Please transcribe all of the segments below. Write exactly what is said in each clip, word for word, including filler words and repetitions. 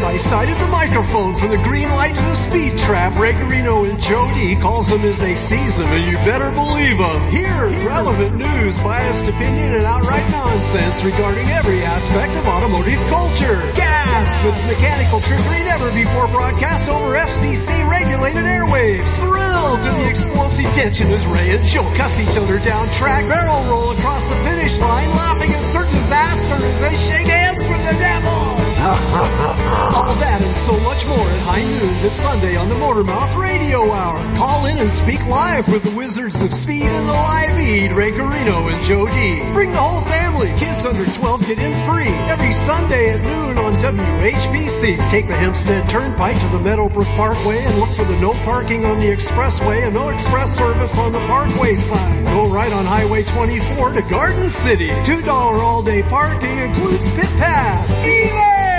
my side of the microphone, from the green light to the speed trap, Ray Garino and Joe D calls them as they sees them, and you better believe them. Here's relevant news, biased opinion, and outright nonsense regarding every aspect of automotive culture. Gasp! It's mechanical trickery never before broadcast over F C C-regulated airwaves. Thrills in the explosive tension as Ray and Joe cuss each other down track, barrel roll across the finish line, laughing at certain disaster as they shake hands from the devil. All that and so much more at high noon this Sunday on the Motormouth Radio Hour. Call in and speak live with the Wizards of Speed and the Live Eat, Ray Garino and Joe D. Bring the whole family. Kids under twelve get in free every Sunday at noon on W H B C. Take the Hempstead Turnpike to the Meadowbrook Parkway and look for the no parking on the expressway and no express service on the Parkway sign. Go right on Highway twenty-four to Garden City. two dollars all-day parking includes pit pass. Be there!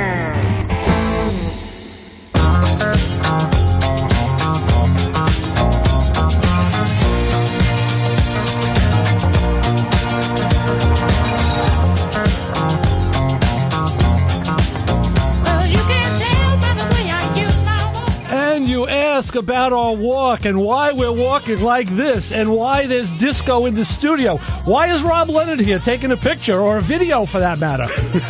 You ask about our walk and why we're walking like this and why there's disco in the studio. Why is Rob Leonard here taking a picture or a video for that matter?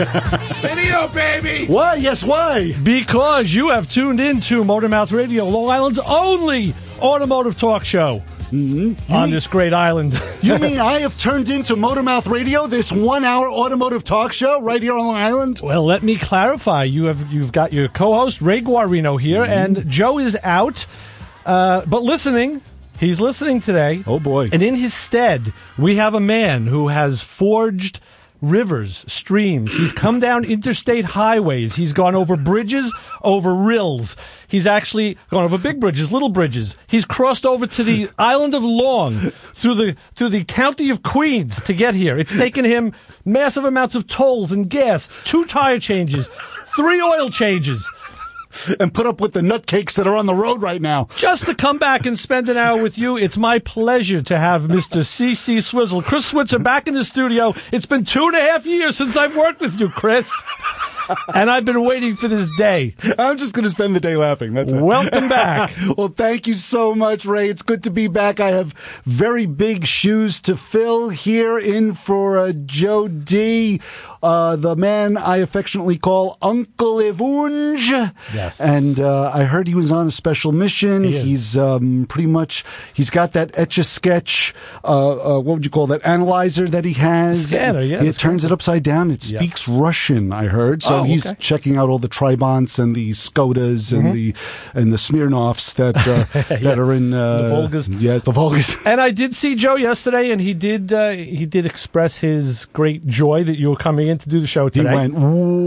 Video, baby! Why? Yes, why? Because you have tuned into Motormouth Radio, Long Island's only automotive talk show. Mm-hmm. On mean, this great island. You mean I have turned into Motormouth Radio, this one-hour automotive talk show right here on Long Island? Well, let me clarify. You have you've got your co-host Ray Guarino here, mm-hmm. and Joe is out, uh, but listening. He's listening today. Oh boy! And in his stead, we have a man who has forged rivers, streams. He's come down interstate highways. He's gone over bridges, over rills. He's actually gone over big bridges, little bridges. He's crossed over to the island of Long through the through the county of Queens to get here. It's taken him massive amounts of tolls and gas, two tire changes, three oil changes. And put up with the nutcakes that are on the road right now. Just to come back and spend an hour with you, it's my pleasure to have Mister C C Swizzle. Chris Switzer back in the studio. It's been two and a half years since I've worked with you, Chris. And I've been waiting for this day. I'm just going to spend the day laughing. That's it. Welcome back. Well, thank you so much, Ray. It's good to be back. I have very big shoes to fill here in for uh, Joe D., uh, the man I affectionately call Uncle Evunge. Yes. And uh, I heard he was on a special mission. He he's um, pretty much, he's got that Etch-a-Sketch, uh, uh, what would you call that, analyzer that he has. Scanner, yeah. It turns it upside down. It yes. speaks Russian, I heard. So oh, he's okay. checking out all the Trabants and the Skodas and mm-hmm. the and the Smirnoffs that uh, that yeah. are in uh, the Volgas. Yes, the Volgas. And I did see Joe yesterday, and he did uh, he did express his great joy that you were coming in to do the show today. He went,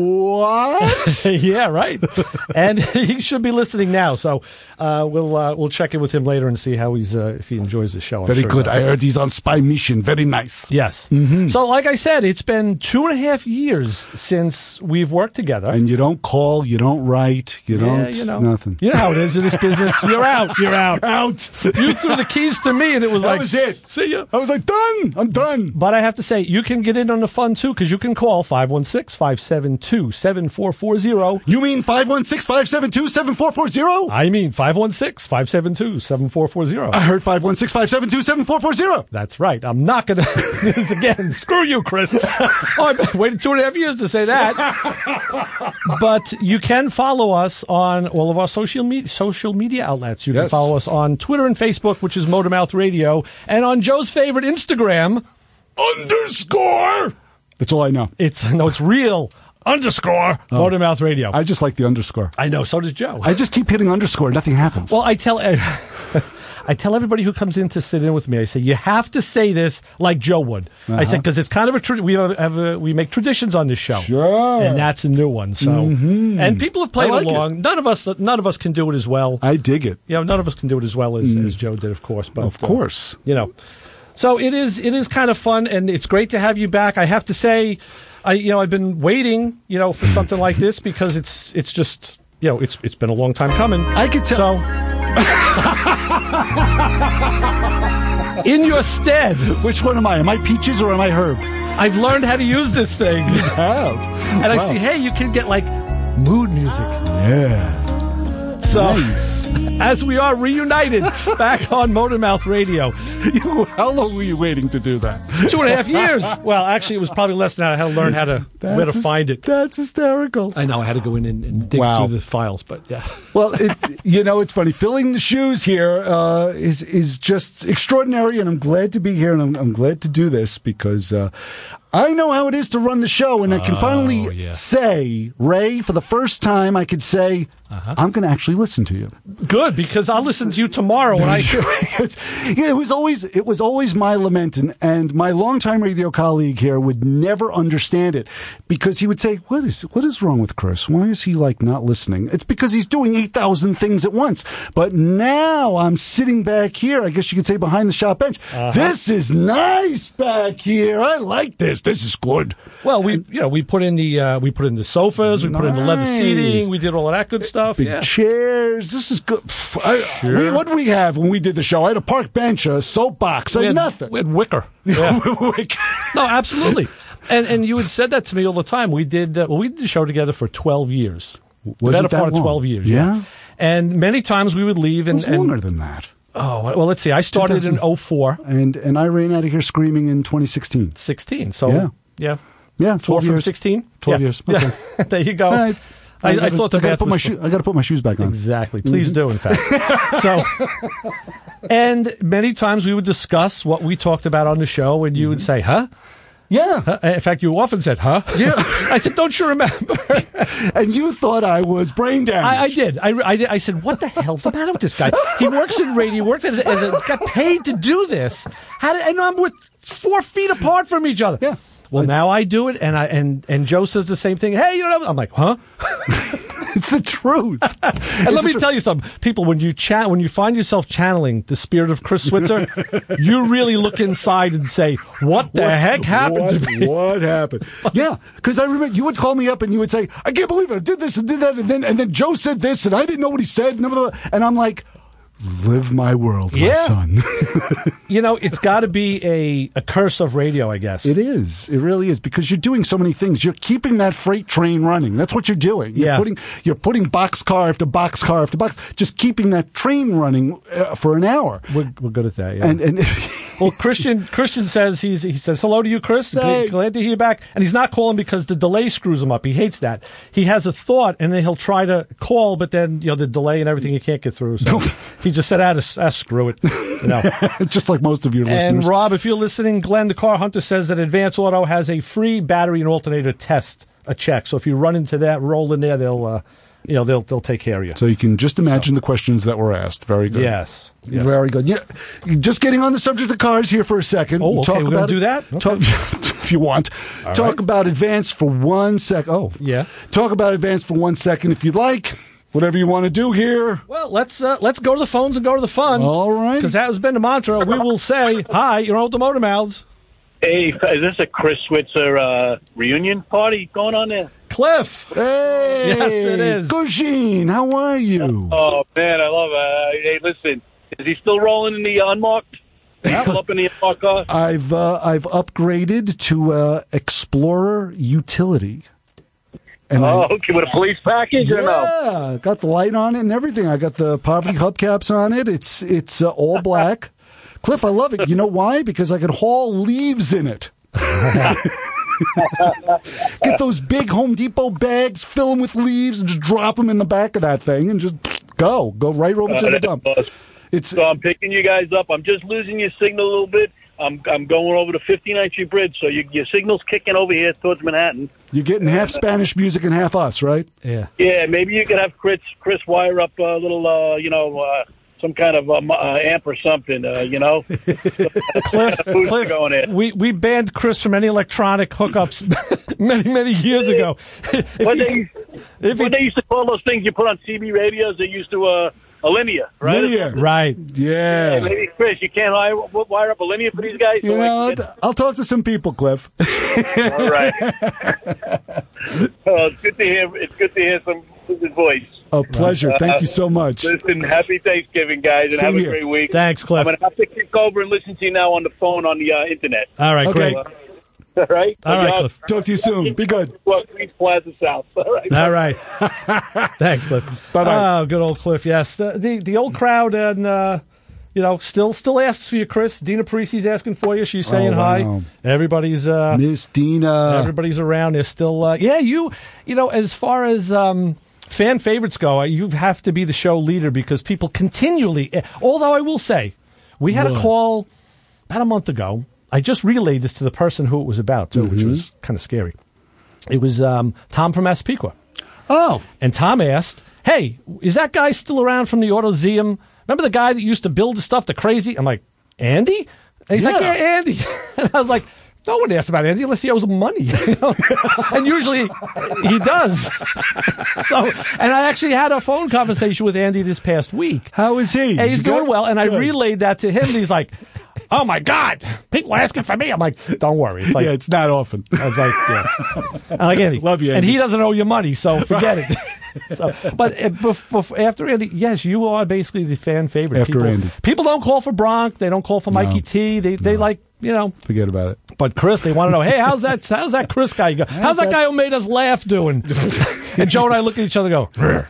what? Yeah, right. And he should be listening now. So uh, we'll uh, we'll check in with him later and see how he's uh, if he enjoys the show. I'm Very sure good. I heard he's on spy mission. Very nice. Yes. Mm-hmm. So, like I said, it's been two and a half years since we've worked together. And you don't call, you don't write, you yeah, don't, you know, nothing. You know how it is in this business. You're out. You're out. Out. You threw the keys to me, and it was that like, was it. See ya. I was like, done. I'm done. But I have to say, you can get in on the fun, too, because you can call five one six, five seven two, seven four four zero. You mean five one six, five seven two, seven four four zero? I mean five one six, five seven two, seven four four zero. I heard five one six, five seven two, seven four four zero. That's right. I'm not going to do this again. Screw you, Chris. Oh, I waited two and a half years to say that. But you can follow us on all of our social media social media outlets. You can yes. follow us on Twitter and Facebook, which is Motormouth Radio, and on Joe's favorite Instagram, underscore. That's all I know. It's no, it's real underscore oh. Motormouth Radio. I just like the underscore. I know. So does Joe. I just keep hitting underscore. Nothing happens. Well, I tell. I tell everybody who comes in to sit in with me, I say, you have to say this like Joe would. Uh-huh. I said, because it's kind of a, tra- we have, have a, we make traditions on this show. Sure. And that's a new one. So, mm-hmm. and people have played like along. It. None of us, none of us can do it as well. I dig it. You know, none of us can do it as well as, mm. as Joe did, of course. But Of course. Uh, you know, so it is, it is kind of fun, and it's great to have you back. I have to say, I, you know, I've been waiting, you know, for something like this because it's, it's just, you know, it's, it's been a long time coming. I could tell. So, in your stead. Which one am I? Am I Peaches or am I Herb? I've learned how to use this thing. You have. And wow. I see, hey, you can get like Mood music. Yeah. So, Nice. as we are reunited back on Motormouth Radio, How long were you waiting to do that? two and a half years. Well, actually, it was probably less than that. I had to learn how to where to That's hys- find it. That's hysterical. I know I had to go in and, and dig Wow. through the files, but yeah. Well, it, you know, it's funny. Filling the shoes here uh, is is just extraordinary, and I'm glad to be here, and I'm, I'm glad to do this because uh, I know how it is to run the show, and I can finally yeah. say, Ray, for the first time, I could say, I'm going to actually listen to you. Good, because I'll listen to you tomorrow when I. It's- yeah, it was always it was always my lament, and, and my longtime radio colleague here would never understand it because he would say, "What is what is wrong with Chris? Why is he like not listening?" It's because he's doing eight thousand things at once. But now I'm sitting back here. I guess you could say behind the shop bench. Uh-huh. This is nice back here. I like this. This is good. Well, we you know we put in the uh, we put in the sofas, we put in the leather Nice. seating, we did all of that good stuff. Big Yeah. chairs. This is good. Pff, I, Sure. we, what did we have when we did the show? I had a park bench, a soapbox, We I had, nothing. we had wicker. Yeah. No, absolutely. And and you had said that to me all the time. We did uh, well. We did the show together for twelve years. Was better it that part long? of twelve years. Yeah? And many times we would leave It and, was and longer than that. oh well. Let's see. I started in oh four, And and I ran out of here screaming in twenty sixteen. sixteen. So Yeah. yeah, Yeah, four twelve from years. sixteen. twelve Yeah. years. Okay. Yeah. There you go. All right. I, I, gotta- thought the I gotta math put was my still- shoe, I got to put my shoes back on. Exactly. Please Mm-hmm. do, in fact. So, and many times we would discuss what we talked about on the show, and you would say, huh? Yeah. Uh, In fact, you often said, huh? Yeah. I said, don't you remember? And you thought I was brain damaged. I, I did. I, I did. I said, what the hell's the matter with this guy? He works in radio, worked as a, as a got paid to do this. How did, and I'm with four feet apart from each other. Yeah. Well, now I do it, and I and and Joe says the same thing. Hey, you know, I'm like, huh? It's the truth. And let me tell you something, people. When you chat, when you find yourself channeling the spirit of Chris Switzer, you really look inside and say, "What the heck happened what, to me?" What happened? Yeah, because I remember you would call me up and you would say, "I can't believe it. I did this and did that, and then and then Joe said this, and I didn't know what he said." And, blah, blah, blah. And I'm like, "Live my world, my Yeah. son." You know, it's got to be a a curse of radio, I guess. It is. It really is because you're doing so many things. You're keeping that freight train running. That's what you're doing. You're Yeah. putting you're putting boxcar after boxcar after box, just keeping that train running uh, for an hour. We're, we're good at that. Yeah. And and Well, Christian Christian says he's he says hello to you, Chris. Hey. Glad to hear you back. And he's not calling because the delay screws him up. He hates that. He has a thought and then he'll try to call, but then you know the delay and everything he can't get through. So he just said, "Ah, just- ah, screw it." You know. just like most of your And listeners. Rob, if you're listening, Glenn the Car Hunter says that Advance Auto has a free battery and alternator test, a check. So if you run into that, roll in there, they'll uh, you know they'll they'll take care of you. So you can just imagine the questions that were asked. Very good. Yes. Yes. Very good. Yeah, just getting on the subject of cars here for a second. Oh, okay, we're gonna about do it. that? Okay. Talk, if you want. Talk right. about Advance for one sec. Oh, Yeah. Talk about Advance for one second if you'd like. Whatever you want to do here. Well, let's uh, let's go to the phones and go to the fun. All right. Because that has been the mantra. We will say, hi, you're on the Motor Mouths. Hey, is this a Chris Switzer uh, reunion party going on there? Cliff. Hey. Yes, it is. Gugine, how are you? Oh, man, I love it. Hey, listen, is he still rolling in the unmarked? Still up in the unmarked car? I've uh, I've upgraded to uh, Explorer Utility. And I- Oh, okay, with a police package or no? Yeah, got the light on it and everything. I got the poverty hubcaps on it. It's it's uh, all black. Cliff, I love it. You know why? Because I could haul leaves in it. Get those big Home Depot bags, fill them with leaves, and just drop them in the back of that thing, and just go, go right over to Uh, the dump. It's So I'm picking you guys up. I'm just losing your signal a little bit. I'm I'm going over the fifty-ninth Street Bridge, so you, your signal's kicking over here towards Manhattan. you're getting half Spanish music and half us, right? Yeah. Yeah, maybe you could have Chris Chris wire up a little, uh, you know, uh, some kind of um, uh, amp or something, uh, you know. Cliff, Who's Cliff going in? we, we banned Chris from any electronic hookups many, many years ago. If What he- they, if what he- they used to call those things you put on C B radios, they used to, uh, a linear, right? Linear. Right. Yeah. Hey, maybe, Chris, you can't wire, wire up a linear for these guys? You So I know, can I'll, I'll talk to some people, Cliff. get- all right. Oh, it's good to hear. It's good to hear some good voice. A pleasure. Thank you so much. Listen, happy Thanksgiving, guys, and Same have a here. great week. Thanks, Cliff. I'm gonna have to kick over and listen to you now on the phone on the uh, internet. All right, Okay. great. All right? All right, Uh, Cliff. Talk to you soon. Be good. Well, East Plaza South. All right. All right. Thanks, Cliff. Bye-bye. Oh, good old Cliff. Yes, the the, the old crowd and uh, you know still still asks for you, Chris. Dina Parisi's asking for you. She's saying Oh, hi. wow. Everybody's uh, Miss Dina. everybody's around. They're still uh, yeah. You you know as far as um, fan favorites go, you have to be the show leader because people continually. Although I will say, we had What? a call about a month ago. I just relayed this to the person who it was about too, which was kind of scary. It was um, Tom from Massapequa. Oh, And Tom asked, hey, is that guy still around from the AutoZeum? Remember the guy that used to build the stuff, the crazy? I'm like, Andy? And he's like, Yeah. yeah, Andy. And I was like, no one asks about Andy unless he owes him money. You know? And usually he does. So, and I actually had a phone conversation with Andy this past week. how is he? And he's Is he doing good? well, and I Good. relayed that to him, and he's like, oh, my God, people asking for me. I'm like, don't worry. It's like, Yeah, it's not often. I was like, yeah. I'm like, Andy. Love you, And Andy. he doesn't owe you money, so forget it. So, but uh, bef- bef- after Andy, yes, you are basically the fan favorite. After people, Andy. people don't call for Bronk. They don't call for Mikey T. They they like, you know. Forget about it. But Chris, they want to know, hey, how's that how's that Chris guy go? How's, that, that- guy who made us laugh doing? And Joe and I look at each other and go,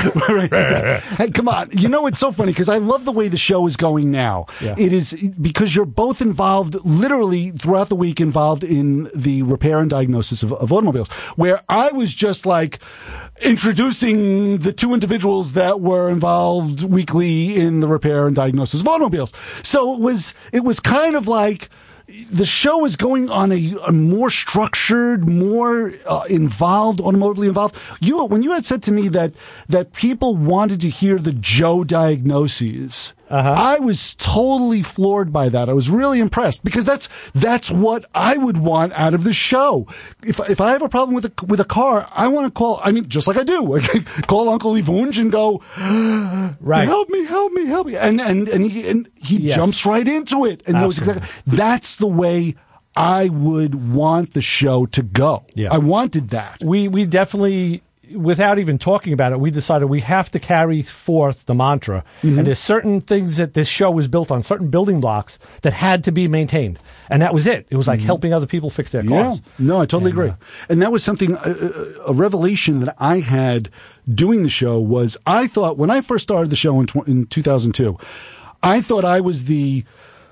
Hey, come on. You know, it's so funny because I love the way the show is going now. Yeah. It is because you're both involved, literally throughout the week, involved in the repair and diagnosis of, of automobiles, where I was just like introducing the two individuals that were involved weekly in the repair and diagnosis of automobiles. So it was, it was kind of like, the show is going on a, a more structured, more uh, involved, automotively involved. You, when you had said to me that that people wanted to hear the Joe diagnoses, uh-huh. I was totally floored by that. I was really impressed because that's that's what I would want out of the show. If if I have a problem with a with a car, I want to call. I mean, just like I do, I call Uncle Yvonge and go, right, help me, help me, help me, and and and he and he Yes. jumps right into it and knows Absolutely. exactly. That's the way I would want the show to go. Yeah. I wanted that. we we definitely, without even talking about it, we decided we have to carry forth the mantra. Mm-hmm. And there's certain things that this show was built on, certain building blocks that had to be maintained. And that was it. It was like helping other people fix their cars. Yeah, no, I totally And, agree. uh, And that was something, a, a revelation that I had doing the show was I thought, when I first started the show in, tw- in two thousand two, I thought I was the,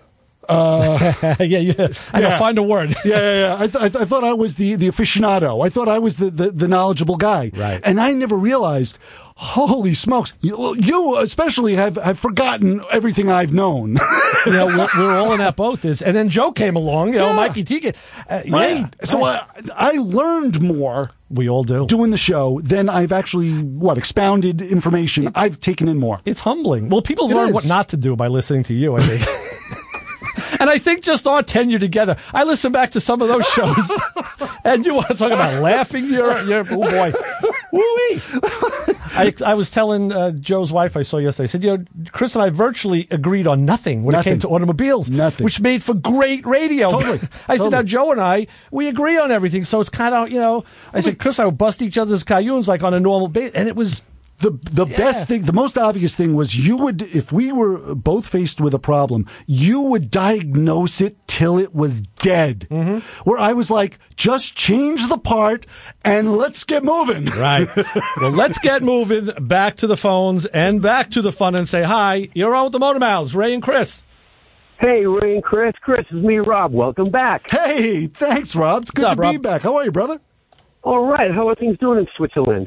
yeah, yeah. I know, Yeah. find a word. yeah, yeah, yeah. I, th- I, th- I thought I was the, the aficionado. I thought I was the, the, the knowledgeable guy. Right. And I never realized, holy smokes, you, you especially have, have forgotten everything I've known. You know, we're, we're all in that boat. There's, and then Joe came along, you know, Yeah. Mikey T. came- Uh, Right. yeah. So I, I learned more we all do. doing the show than I've actually, what, expounded information. I've taken in more. It's humbling. Well, people It learn is. what not to do by listening to you, I think. And I think just our tenure together, I listen back to some of those shows, and you want to talk about laughing? You're, you're oh boy, woo-wee. I, I was telling uh, Joe's wife I saw yesterday. I said, you know, Chris and I virtually agreed on nothing when Nothing. it came to automobiles, Nothing. which made for great radio. Totally. I said, Totally. now Joe and I, we agree on everything, so it's kind of, you know, I said, Chris and I would bust each other's cayunes like on a normal basis, and it was. The the Yeah. best thing, the most obvious thing was you would, if we were both faced with a problem, you would diagnose it till it was dead. Mm-hmm. Where I was like, just change the part and let's get moving. Right. Well, let's get moving back to the phones and back to the fun and say hi. You're on with the Motor Mouths, Ray and Chris. Hey, Ray and Chris. Chris, it's me, Rob. Welcome back. Hey, thanks, Rob. It's good What's to up, be Rob? back. How are you, brother? All right. How are things doing in Switzerland?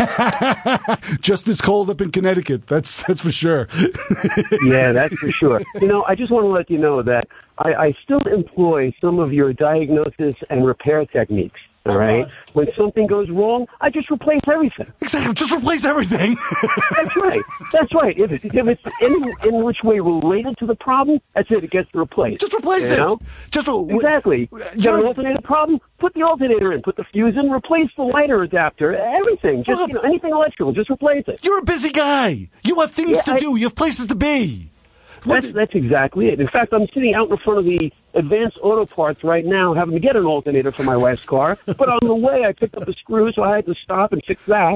Just as cold up in Connecticut. That's that's for sure. Yeah, that's for sure. You know, I just want to let you know that I, I still employ some of your diagnosis and repair techniques. All right? When something goes wrong, I just replace everything. Exactly. Just replace everything. That's right. That's right. If, it, if it's in, in which way related to the problem, that's it. It gets replaced. Just replace You it. know? Just Exactly. You got You're- an alternator problem? Put the alternator in. Put the fuse in. Replace the lighter adapter. Everything. Just you know, anything electrical. Just replace it. You're a busy guy. You have things Yeah, to I- do. You have places to be. What That's, that's exactly it. In fact, I'm sitting out in front of the Advanced Auto Parts right now having to get an alternator for my last car. But on the way, I picked up a screw, so I had to stop and fix that.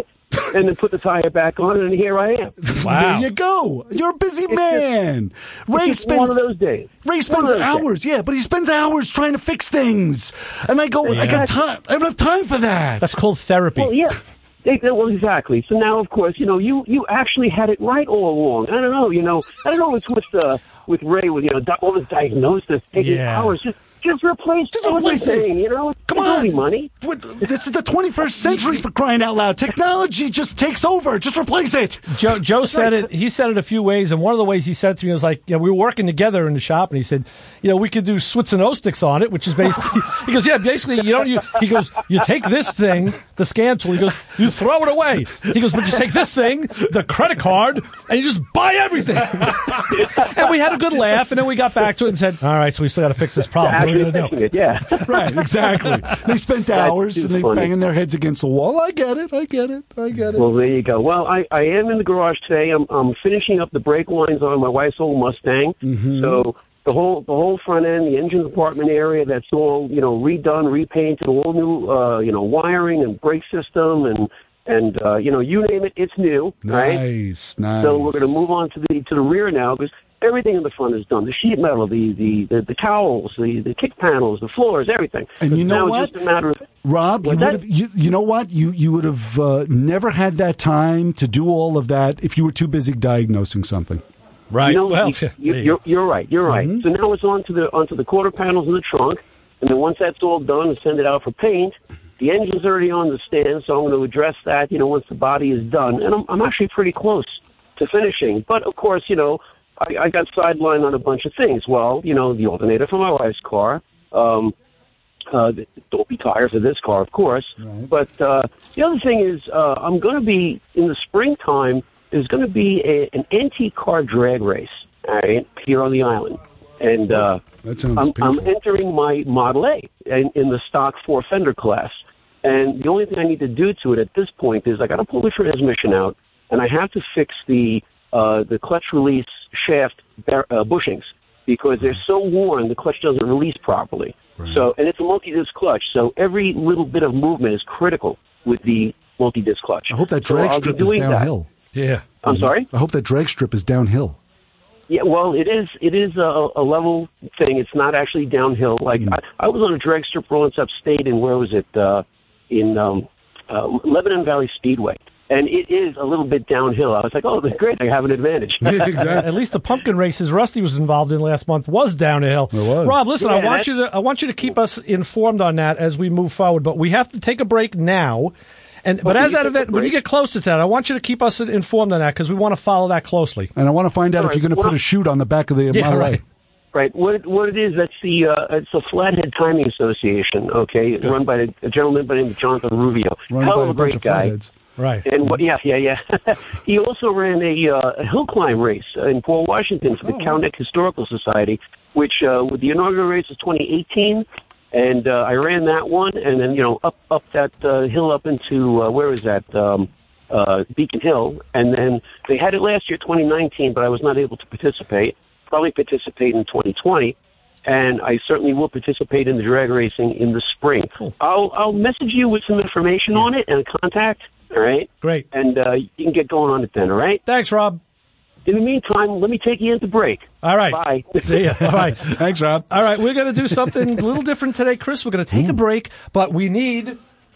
and then put the tire back on, and here I am. Wow. There you go. You're a busy man. Ray It's spends one of those days. Ray One spends of those hours, yeah, but he spends hours trying to fix things. And I go, I got time. I don't have time for that. That's called therapy. Well, yeah. They, they- well, exactly. So now, of course, you know, you, you actually had it right all along. I don't know, you know, I don't know what's with uh, with Ray with you know di- all this diagnosis taking Yeah. hours. Just just replace Just replace it. everything. You know, Come It's on. only money. What- This is the twenty-first century, for crying out loud. Technology just takes over. Just replace it. Joe, Joe said it. He said it a few ways, and one of the ways he said it to me was like, you know, we were working together in the shop, and he said, you know, we could do Switzenosics on it, which is basically. He goes, yeah, basically, you know, you. He goes, you take this thing, the scan tool. He goes, you throw it away. He goes, but you take this thing, the credit card, and you just buy everything. And we had a good laugh, and then we got back to it and said, all right, so we still got to fix this problem. What are we Actually gonna do? fixing it, yeah. Right, exactly. They spent hours too and they funny. banging their heads against the wall. I get it. I get it. I get it. Well, there you go. Well, I, I am in the garage today. I'm I'm finishing up the brake lines on my wife's old Mustang. Mm-hmm. So the whole the whole front end, the engine compartment area, that's all you know redone, repainted, all new uh, you know wiring and brake system and and uh, you know you name it, it's new, right? Nice, nice. So we're going to move on to the to the rear now because everything in the front is done. The sheet metal, the the the, the cowls, the the kick panels, the floors, everything. And you know now what? It's just a matter of Rob, you What's would that? have. You, you know what? You you would have uh, never had that time to do all of that if you were too busy diagnosing something. Right. You know, well, you, there you, you you're, you're right. You're right. Mm-hmm. So now it's on to the onto the quarter panels in the trunk, and then once that's all done, and send it out for paint. The engine's already on the stand, so I'm going to address that. You know, once the body is done, and I'm, I'm actually pretty close to finishing. But of course, you know, I, I got sidelined on a bunch of things. Well, you know, the alternator for my wife's car. Um, uh, the dopey tires of this car, of course. But uh, the other thing is, uh, I'm going to be in the springtime. There's going to be a, an antique car drag race, all right, here on the island, and uh, That sounds I'm, I'm painful. entering my Model A in, in the stock four fender class. And the only thing I need to do to it at this point is I got to pull the transmission out, and I have to fix the uh, the clutch release shaft bar- uh, bushings because they're so worn the clutch doesn't release properly. So, and it's a multi-disc clutch, so every little bit of movement is critical with the multi-disc clutch. I hope that So drag I'll be strip is doing that. downhill. Yeah. I'm sorry? I hope that drag strip is downhill. Yeah, well, it is. It is a, a level thing. It's not actually downhill. Like I, I was on a drag strip once upstate in where was it? Uh, in um, uh, Lebanon Valley Speedway, and it is a little bit downhill. I was like, oh, great, I have an advantage. At least the pumpkin races Rusty was involved in last month was downhill. It was. Rob, listen, I Yeah, want that- you to I want you to keep us informed on that as we move forward. But we have to take a break now. And but Okay, as you that take a event, when you break. get closer to that, I want you to keep us informed on that because we want to follow that closely. And I want to find out All if you're right, going to well- put a chute on the back of the Yeah, Model A. right. Right. What what it is? That's the uh, it's the Flathead Timing Association. Okay, run by a, a gentleman by the name of Jonathan Rubio. Run Hell by of a a bunch great of guy. flatheads. Right. And what? Yeah, yeah, yeah. He also ran a, uh, a hill climb race in Port Washington for the Oh, Cowneck Historical Society, which uh, with the inaugural race was twenty eighteen, and uh, I ran that one, and then you know up up that uh, hill up into uh, where is that? Um, uh, Beacon Hill, and then they had it last year, twenty nineteen, but I was not able to participate. Probably participate in twenty twenty. And I certainly will participate in the drag racing in the spring. I'll I'll message you with some information on it and a contact. All right. Great. And uh, you can get going on it then. All right. Thanks, Rob. In the meantime, let me take you into break. All right. Bye. See ya. All right. Thanks, Rob. All right, we're going to do something a little different today, Chris. We're going to take a break, but we need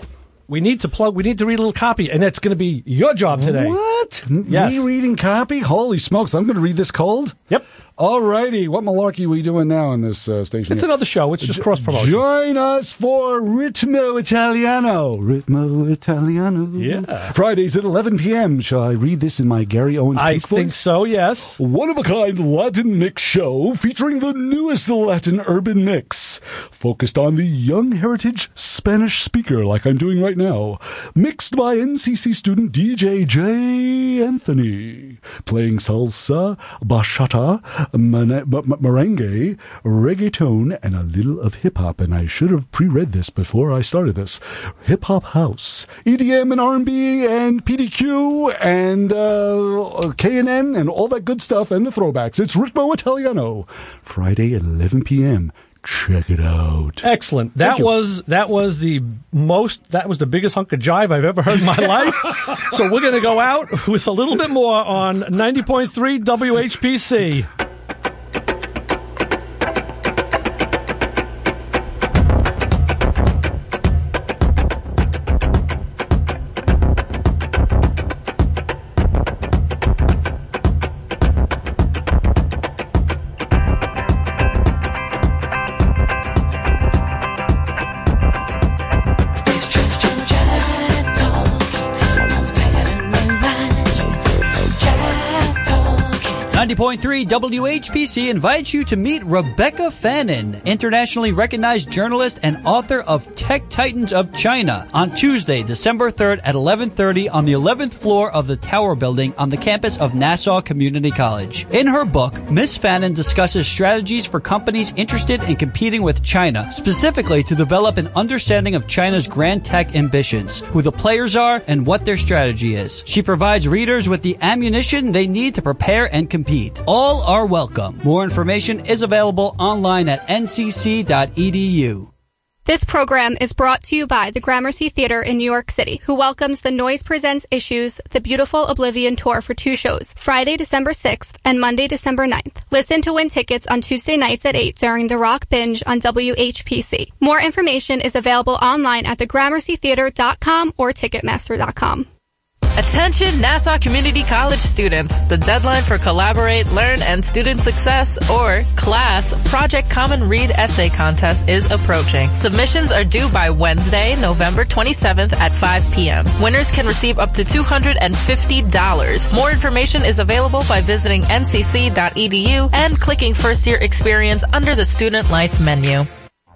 we need to plug. We need to read a little copy, and that's going to be your job today. What? M- Yes. Me reading copy? Holy smokes, I'm going to read this cold? Yep. All righty. What malarkey are we doing now on this uh, station? It's here? another show. It's just cross promotion. Join us for Ritmo Italiano. Ritmo Italiano. Yeah. Fridays at eleven p.m. Shall I read this in my Gary Owens I Peak think voice? so. Yes. One-of-a-kind Latin mix show featuring the newest Latin urban mix, focused on the young heritage Spanish speaker like I'm doing right now, mixed by N C C student D J J Anthony, playing salsa, bachata, man- m- merengue, reggaeton, and a little of hip-hop, and I should have pre-read this before I started this. Hip-hop house, E D M and R and B, and P D Q, and uh, K and N, and all that good stuff, and the throwbacks. It's Ritmo Italiano, Friday at eleven p.m. Check it out. Excellent. That was that was the most that was the biggest hunk of jive I've ever heard in my life. So we're going to go out with a little bit more on ninety point three W H P C. ninety point three W H P C invites you to meet Rebecca Fannin, internationally recognized journalist and author of Tech Titans of China, on Tuesday, December third at eleven thirty on the eleventh floor of the Tower Building on the campus of Nassau Community College. In her book, Miss Fannin discusses strategies for companies interested in competing with China, specifically to develop an understanding of China's grand tech ambitions, who the players are, and what their strategy is. She provides readers with the ammunition they need to prepare and compete. All are welcome. More information is available online at N C C dot E D U. This program is brought to you by the Gramercy Theater in New York City, who welcomes the Noise Presents Issues, The Beautiful Oblivion Tour for two shows, Friday, December sixth and Monday, December ninth. Listen to win tickets on Tuesday nights at eight during the Rock Binge on W H P C. More information is available online at the gramercy theater dot com or ticketmaster dot com. Attention Nassau Community College students. The deadline for Collaborate, Learn, and Student Success, or CLASS, Project Common Read Essay Contest is approaching. Submissions are due by Wednesday, November twenty-seventh at five p.m. Winners can receive up to two hundred fifty dollars. More information is available by visiting N C C dot E D U and clicking First Year Experience under the Student Life menu.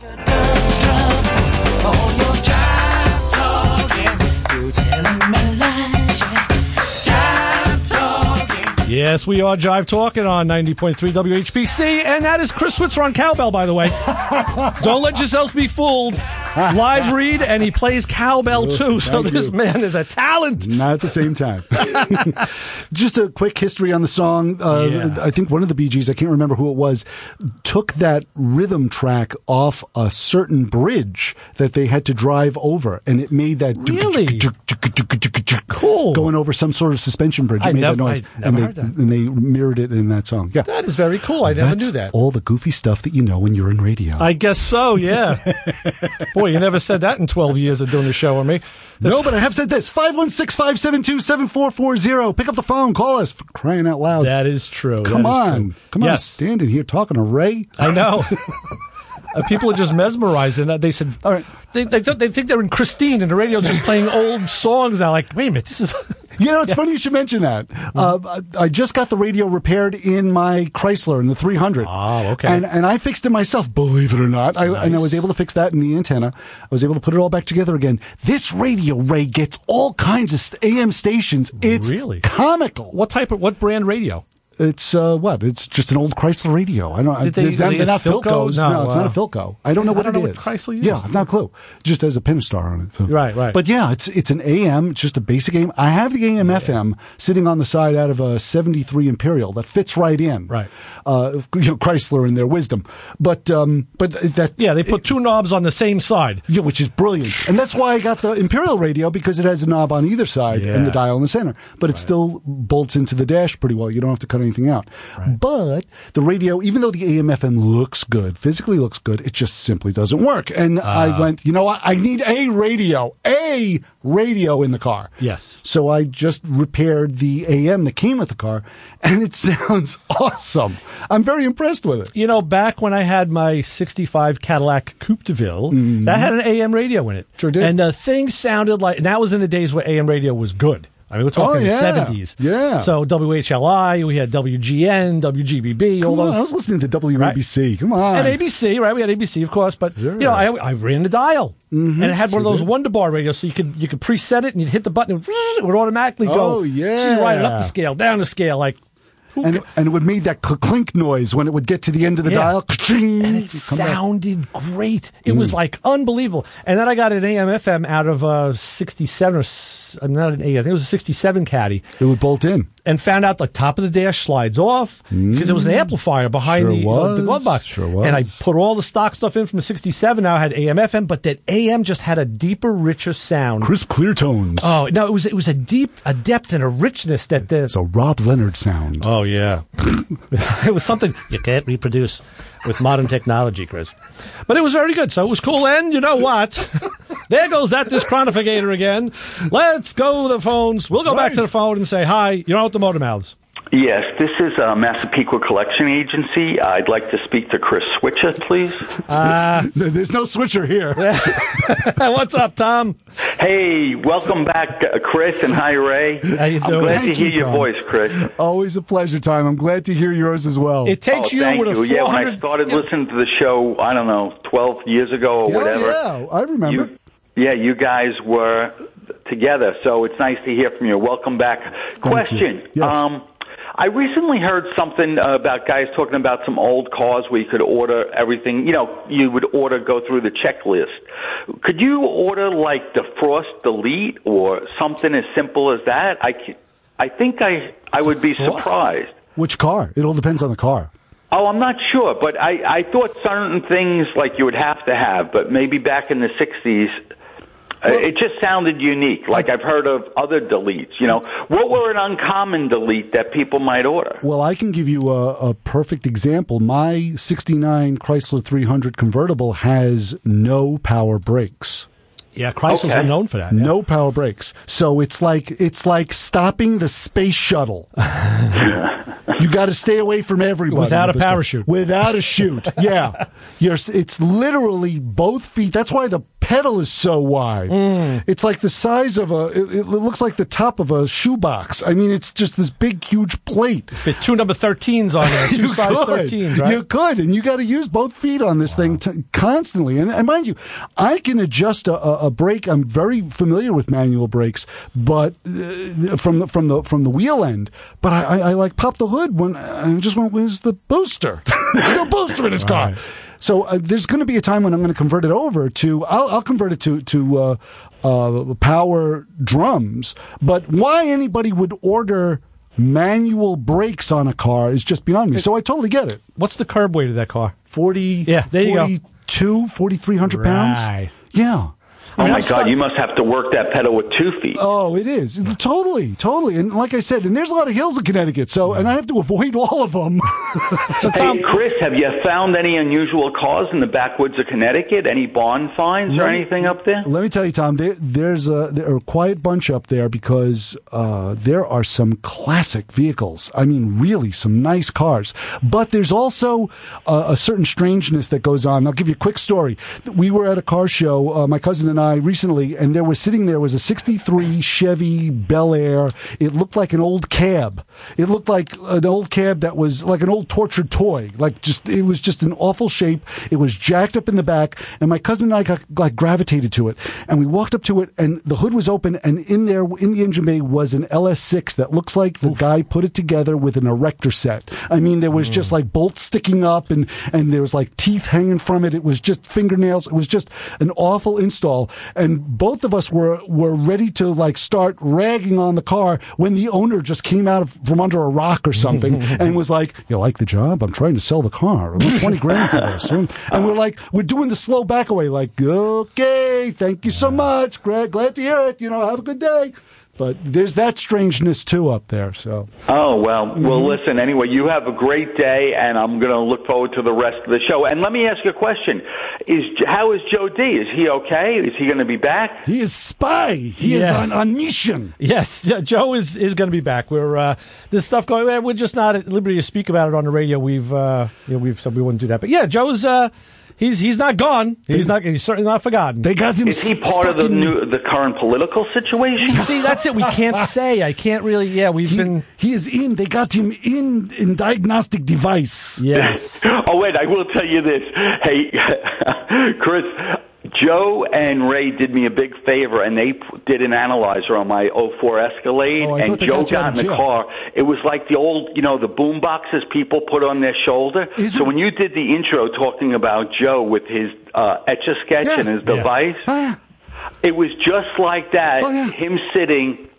Yes, we are Jive Talking on ninety point three W H P C, and that is Chris Switzer on cowbell, by the way. Don't let yourselves be fooled. Live read, and he plays cowbell too, so Thank this you. man is a talent. Not at the same time. Just a quick history on the song. Uh, Yeah. I think one of the Bee Gees, I can't remember who it was, took that rhythm track off a certain bridge that they had to drive over, and it made that Really? Cool. going over some sort of suspension bridge. It I made never- that noise, I never and they heard that. and they mirrored it in that song. Yeah, That is very cool. I never That's knew that. all the goofy stuff that you know when you're in radio. I guess so, yeah. Boy, you never said that in twelve years of doing the show on me. No, but I have said this. five one six, five seven two, seven four four zero. Pick up the phone. Call us. For crying out loud. That is true. Come That is on. true. Come on. Yes. Standing here talking to Ray. I know. Uh, people are just mesmerized. And they said, All right. they, they, th- they think they're in Christine, and the radio's just playing old songs now. Like, wait a minute, this is... You know, it's funny you should mention that. Uh, I just got the radio repaired in my Chrysler in the three hundred. Oh, okay. And and I fixed it myself, believe it or not. I, Nice. And I was able to fix that in the antenna. I was able to put it all back together again. This radio, Ray, gets all kinds of st- A M stations. It's Really? comical. What type of, what brand radio? It's uh, what? It's just an old Chrysler radio. I don't. Did they- they're, do they're, they they're not use Philco? Philcos. No, No, it's uh, not a Philco. I don't know I what don't it know is. what Chrysler uses. Yeah, I've not a clue. Just has a Pentastar on it. So. Right, right. But yeah, it's it's an A M. It's just a basic A M. I have the A M F M sitting on the side out of a seventy-three Imperial that fits right in. Right. Uh, you know, Chrysler and their wisdom. But um, but that Yeah, they put two knobs on the same side. yeah, which is brilliant. And that's why I got the Imperial radio, because it has a knob on either side Yeah. and the dial in the center. But it still bolts into the dash pretty well. You don't have to cut anything out. But the radio, even though the A M F M looks good, physically looks good, it just simply doesn't work. And I went, you know what? I need a radio, a radio in the car. Yes. So I just repaired the A M that came with the car, and it sounds awesome. I'm very impressed with it. You know, back when I had my sixty-five Cadillac Coupe de Ville, that had an A M radio in it. Sure did. And the thing sounded like, and that was in the days where A M radio was good. I mean, we're talking Oh, yeah. the seventies. Yeah. So W H L I, we had W G N, W G B B, all Come on, those. I was listening to W A B C. Come on. And A B C, right? We had A B C, of course, but Sure. you know, I, I ran the dial, Mm-hmm. and it had one Sure of those did. Wonder Bar radios, so you could you could preset it, and you'd hit the button, and it would automatically go. Oh, yeah. So you ride it up the scale, down the scale, like. who And ca- it, and it would make that cl- clink noise when it would get to the end of the Yeah. dial. Ka-ching, And it come back. sounded great. It Mm. was like unbelievable. And then I got an A M F M out of uh, sixty-seven or s- I'm not an A M. I think it was a sixty-seven Caddy. It would bolt in. and found out the top of the dash slides off because there was an amplifier behind Sure the, uh, was. the glove box. Sure was. And I put all the stock stuff in from the sixty-seven. Now I had A M F M, but that A M just had a deeper, richer sound. Crisp, clear tones. Oh no, it was it was a deep, a depth, and a richness that the It's a Rob Leonard sound. oh yeah, it was something you can't reproduce with modern technology, Chris. But it was very good, so it was cool. And you know what? There goes that dischronificator again. Let's go to the phones. We'll go back to the phone and say hi. You're out the motor mouths. Yes, this is uh, Massapequa Collection Agency. I'd like to speak to Chris Switcher, please. Uh, There's no switcher here. What's up, Tom? Hey, welcome back, uh, Chris, and hi, Ray. How you I'm doing? glad Thank to hear you, your Tom. voice, Chris. Always a pleasure, Tom. I'm glad to hear yours as well. It takes oh, you thank with you. a Yeah, when I 400 started listening to the show, I don't know, twelve years ago or Yeah, whatever. yeah, I remember. You, yeah, you guys were together, so it's nice to hear from you. Welcome back. Question. you. Yes. Um, I recently heard something uh, about guys talking about some old cars where you could order everything. You know, you would order, go through the checklist. Could you order like defrost, delete, or something as simple as that? I, c- I think I, I would be Defrost? surprised. Which car? It all depends on the car. Oh, I'm not sure, but I, I thought certain things like you would have to have, but maybe back in the sixties, uh, it just sounded unique. Like I've heard of other deletes, you know. What were an uncommon delete that people might order? Well, I can give you a, a perfect example. My sixty-nine Chrysler three hundred convertible has no power brakes. Yeah, Chryslers Okay. are known for that. yeah. No power brakes. So it's like it's like stopping the space shuttle. You got to stay away from everybody. Without a with this car. parachute. Without a chute. Yeah. You're, it's literally both feet. That's why the pedal is so wide. Mm. It's like the size of a, it, it looks like the top of a shoebox. I mean, it's just this big, huge plate. Fit two number thirteens on there, two You size could. thirteens, right? You could, and you got to use both feet on this thing t- constantly. And, and mind you, I can adjust a, a, a brake. I'm very familiar with manual brakes, but uh, from the from the from the wheel end. But I, I, I like pop the hood when I just went, "Where's the booster?" There's no booster in this car. Right. So uh, there's going to be a time when I'm going to convert it over to. I'll, I'll convert it to to uh, uh, power drums. But why anybody would order manual brakes on a car is just beyond me. So I totally get it. What's the curb weight of that car? forty, Yeah, there you go. forty-two, forty-three hundred pounds. Right. Yeah. Oh, mean, my I'm God, stuck- you must have to work that pedal with two feet. Oh, it is. Totally, totally. And like I said, and there's a lot of hills in Connecticut, so, and I have to avoid all of them. So, Tom, Hey, Chris, have you found any unusual cars in the backwoods of Connecticut? Any barn finds or Let me- anything up there? Let me tell you, Tom, there, there's a, there are a quiet bunch up there because uh, there are some classic vehicles. I mean, really, some nice cars. But there's also uh, a certain strangeness that goes on. I'll give you a quick story. We were at a car show, uh, my cousin and I, recently, and there was sitting there was a sixty-three Chevy Bel Air. It looked like an old cab. It looked like an old cab that was like an old tortured toy. Like just, it was just an awful shape. It was jacked up in the back, and my cousin and I got like gravitated to it. And we walked up to it, and the hood was open, and in there, in the engine bay, was an L S six that looks like the guy put it together with an erector set. I mean, there was just like bolts sticking up, and and there was like teeth hanging from it. It was just fingernails. It was just an awful install. And both of us were were ready to like start ragging on the car when the owner just came out of, from under a rock or something and was like, "You like the job? I'm trying to sell the car. I want twenty grand for this." And we're like, we're doing the slow back away, like, "Okay, thank you so much, Greg. Glad to hear it. You know, have a good day." But there's that strangeness too up there. So. Oh, well, well, listen, anyway, you have a great day, and I'm going to look forward to the rest of the show. And let me ask you a question. Is How is Joe D? Is he okay? Is he going to be back? He is spy. He is Yeah. on, on mission. yes, yeah, Joe is, is going to be back. We're uh, this stuff going. We're just not at liberty to speak about it on the radio. We've uh, you know, we've said we wouldn't do that. But yeah, Joe's uh, he's he's not gone. He's not. He's certainly not forgotten. They got him. Is he part of stuck the in- new, the current political situation? See, that's it. We can't say. I can't really. Yeah, we've He, been. he is in. They got him in in diagnostic device. Yes. Oh, wait, I will tell you this. Hey, Chris, Joe and Ray did me a big favor, and they p- did an analyzer on my oh four Escalade, Oh, I and thought they Joe got you out got of in the jail. car. It was like the old, you know, the boom boxes people put on their shoulder. Is so it? when you did the intro talking about Joe with his uh, Etch-a-Sketch Yeah. and his Yeah. device, Ah, it was just like that, Oh, yeah. him sitting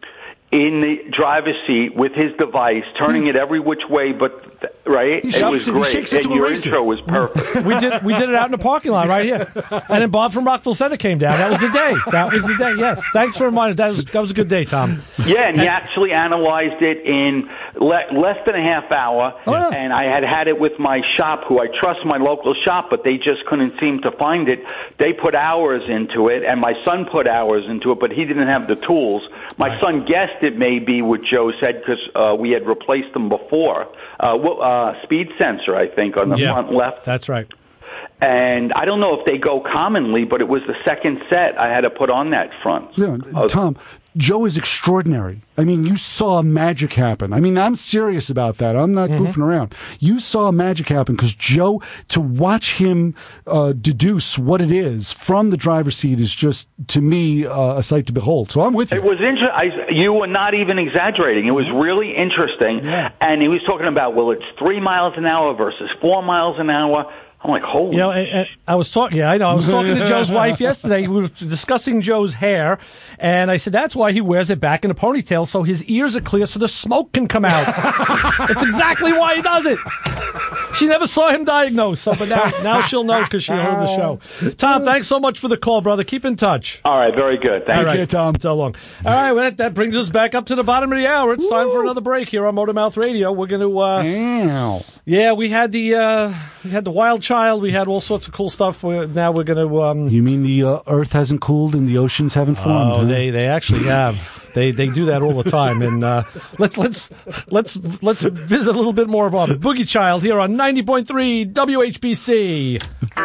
in the driver's seat with his device, turning it every which way, but right, He it shakes was it, he great. shakes it And to your erase it. intro was perfect. We did we did it out in the parking lot right here, and then Bob from Rockville Center came down. That was the day. That was the day. Yes, thanks for reminding. That was that was a good day, Tom. Yeah, and he actually analyzed it in le- less than a half hour, Oh, yeah. and I had had it with my shop, who I trust, my local shop, but they just couldn't seem to find it. They put hours into it, and my son put hours into it, but he didn't have the tools. My son guessed it may be what Joe said because uh, we had replaced them before. Uh, well, uh, speed sensor, I think, on the Yeah, front left. That's right. And I don't know if they go commonly, but it was the second set I had to put on that front. Yeah, Uh, Tom, Joe is extraordinary. I mean, you saw magic happen. I mean, I'm serious about that. I'm not Mm-hmm. goofing around. You saw magic happen because Joe, to watch him uh, deduce what it is from the driver's seat is just, to me, uh, a sight to behold. So I'm with you. It was interesting. You were not even exaggerating. It was really interesting. Yeah. And he was talking about, well, it's three miles an hour versus four miles an hour. I'm like, holy. You know, and, and I was talking. Yeah, I know. I was talking to Joe's wife yesterday. We were discussing Joe's hair, and I said that's why he wears it back in a ponytail so his ears are clear, so the smoke can come out. That's exactly why he does it. She never saw him diagnosed, so but now now she'll know because she heard the show. Tom, thanks so much for the call, brother. Keep in touch. All right, very good. Thank All you. right, care, Tom. So long. All right, well, that, that brings us back up to the bottom of the hour. It's time for another break here on Motor Mouth Radio. We're going to, uh, Ow. yeah, we had the uh, we had the Wild Child. We had all sorts of cool stuff. We're, now we're going to. Um, You mean the uh, earth hasn't cooled and the oceans haven't formed? oh, huh? they they actually have. They they do that all the time. And uh, let's let's let's let's visit a little bit more of our Boogie Child here on ninety point three W H B C.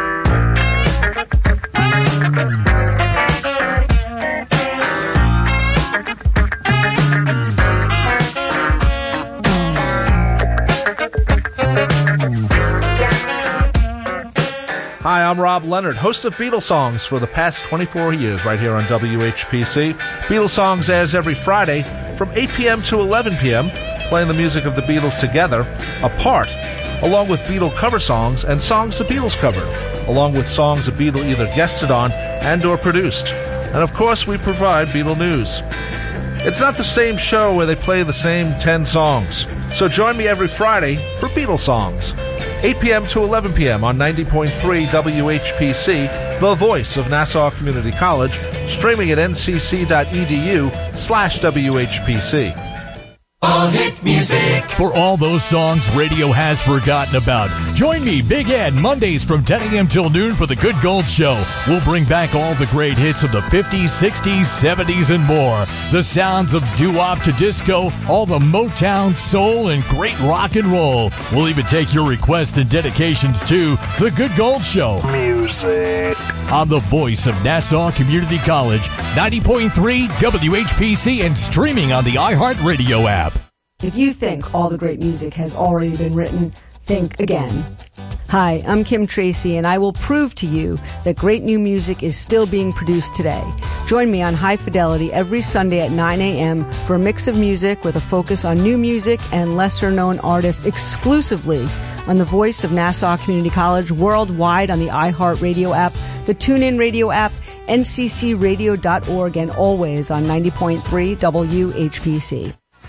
Hi, I'm Rob Leonard, host of Beatles Songs for the past twenty-four years right here on W H P C. Beatles Songs airs every Friday from eight p.m. to eleven p.m., playing the music of the Beatles together, apart, along with Beatle cover songs and songs the Beatles covered, along with songs the Beatle either guested on and or produced. And of course, we provide Beatle news. It's not the same show where they play the same ten songs. So join me every Friday for Beatles Songs, eight p.m. to eleven p.m. on ninety point three W H P C, the voice of Nassau Community College, streaming at ncc.edu slash WHPC. All hit music. For all those songs radio has forgotten about. Join me, Big Ed, Mondays from ten a.m. till noon for The Good Gold Show. We'll bring back all the great hits of the fifties, sixties, seventies, and more. The sounds of doo-wop to disco, all the Motown, soul, and great rock and roll. We'll even take your requests and dedications to The Good Gold Show. Music. On the voice of Nassau Community College, ninety point three W H P C, and streaming on the iHeartRadio app. If you think all the great music has already been written, think again. Hi, I'm Kim Tracy, and I will prove to you that great new music is still being produced today. Join me on High Fidelity every Sunday at nine a.m. for a mix of music with a focus on new music and lesser-known artists exclusively on the voice of Nassau Community College, worldwide on the iHeartRadio app, the TuneIn Radio app, N C C radio dot org, and always on ninety point three W H P C.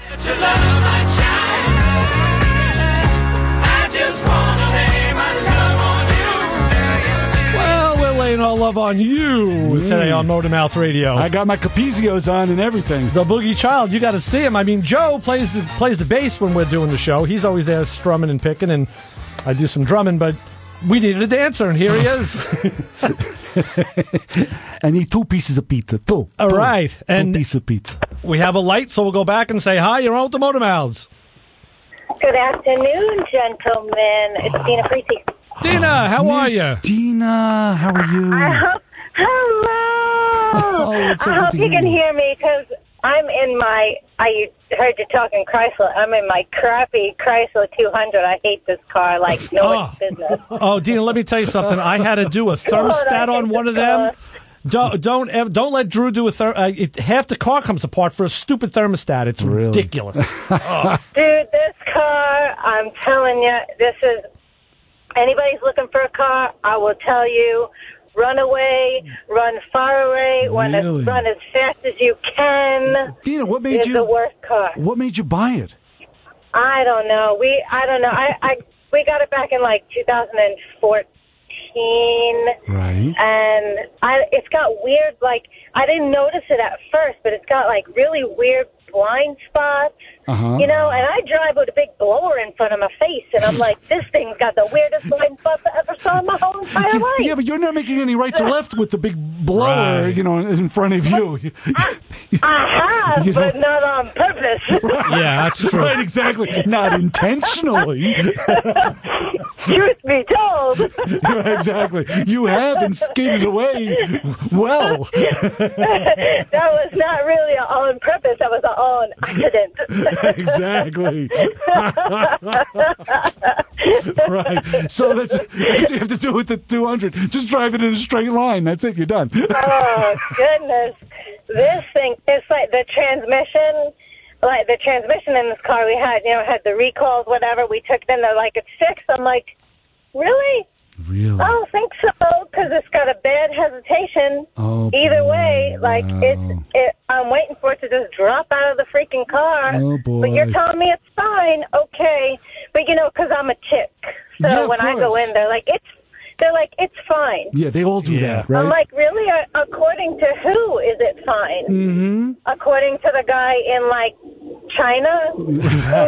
Well, we're laying our love on you today on Motor Mouth Radio. I got my Capizios on and everything. The Boogie Child, you got to see him. I mean, Joe plays the, plays the bass when we're doing the show. He's always there strumming and picking, and I do some drumming, but we needed a dancer, and here he is. I need two pieces of pizza. Two. All two. right. Two And pieces of pizza. we have a light, so we'll go back and say hi. You're on with the Motor Mouths. Good afternoon, gentlemen. It's Dina Freezy. Dina, how are Miss you? Dina, how are you? I hope, hello. Oh, it's so I good hope to you hear can you. hear me because I'm in my, I heard you talking Chrysler. I'm in my crappy Chrysler two hundred. I hate this car like no Oh. one's business. Oh, Dina, let me tell you something. I had to do a thermostat on one of them. Don't don't ever, don't let Drew do a ther- uh, it, half the car comes apart for a stupid thermostat. It's Really? ridiculous. Oh. Dude, this car, I'm telling you, this is, anybody's looking for a car, I will tell you, run away, run far away, run Really? as, run as fast as you can. Dina, what made is you? the worst car. What made you buy it? I don't know. We I don't know. I, I we got it back in like two thousand fourteen. Right. And I it's got weird, like, I didn't notice it at first, but it's got like really weird blind spots. Uh-huh. You know, and I drive with a big blower in front of my face, and I'm like, this thing's got the weirdest blind spots I ever saw in my whole entire life. Yeah, but you're not making any right or left with the big blower, Right. you know, in front of you. I have, You know- but not on purpose. Yeah, that's true. Right, exactly. Not intentionally. Truth be told. Yeah, exactly. You haven't skated away well. That was not really on purpose. That was on accident. Exactly. Right. So that's, that's what you have to do with the two hundred. Just drive it in a straight line. That's it. You're done. Oh, goodness. This thing, it's like the transmission, like the transmission in this car we had, you know, had the recalls, whatever. We took them, they're like, it's fixed. I'm like, really? Really? I don't think so, because it's got a bad hesitation. Oh, Either way, like, wow. it's, it, I'm waiting for it to just drop out of the freaking car. Oh, boy. But you're telling me it's fine, okay. But, you know, because I'm a chick. So Yeah, of when I go course. in, they're like, it's, they're like, it's fine. Yeah, they all do Yeah. that, right? I'm like, really? Uh, According to who is it fine? Mm-hmm. According to the guy in, like, China who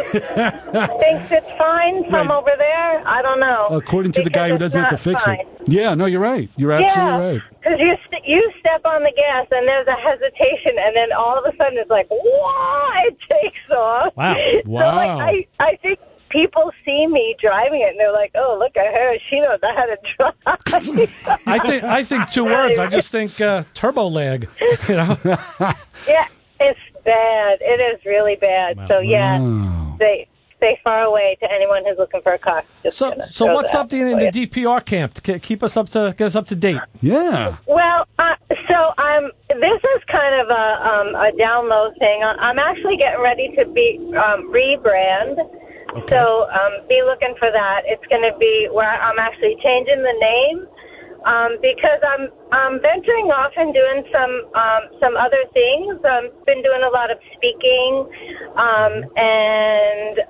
thinks it's fine from Right. over there? I don't know. According to the Because guy who it's doesn't have to not fix fine. it. Yeah, no, you're right. You're absolutely Yeah, right. because you, st- you step on the gas and there's a hesitation, and then all of a sudden it's like, whoa, it takes off. Wow. So, like, Wow. I, I think people see me driving it, and they're like, oh, look at her. She knows how to drive. I think I think two words. I just think uh, turbo lag. You know. Yeah, it's bad. It is really bad. So, yeah, Wow. stay, stay far away to anyone who's looking for a car. Just So gonna so throw what's that up in, in for the you. D P R camp? To keep us up to get us up to date. Yeah. Well, uh, so um, this is kind of a um, a down low thing. I'm actually getting ready to be um, rebrand. Okay. So um, be looking for that. It's going to be where I'm actually changing the name um, because I'm I'm venturing off and doing some um, some other things. I've been doing a lot of speaking, um, and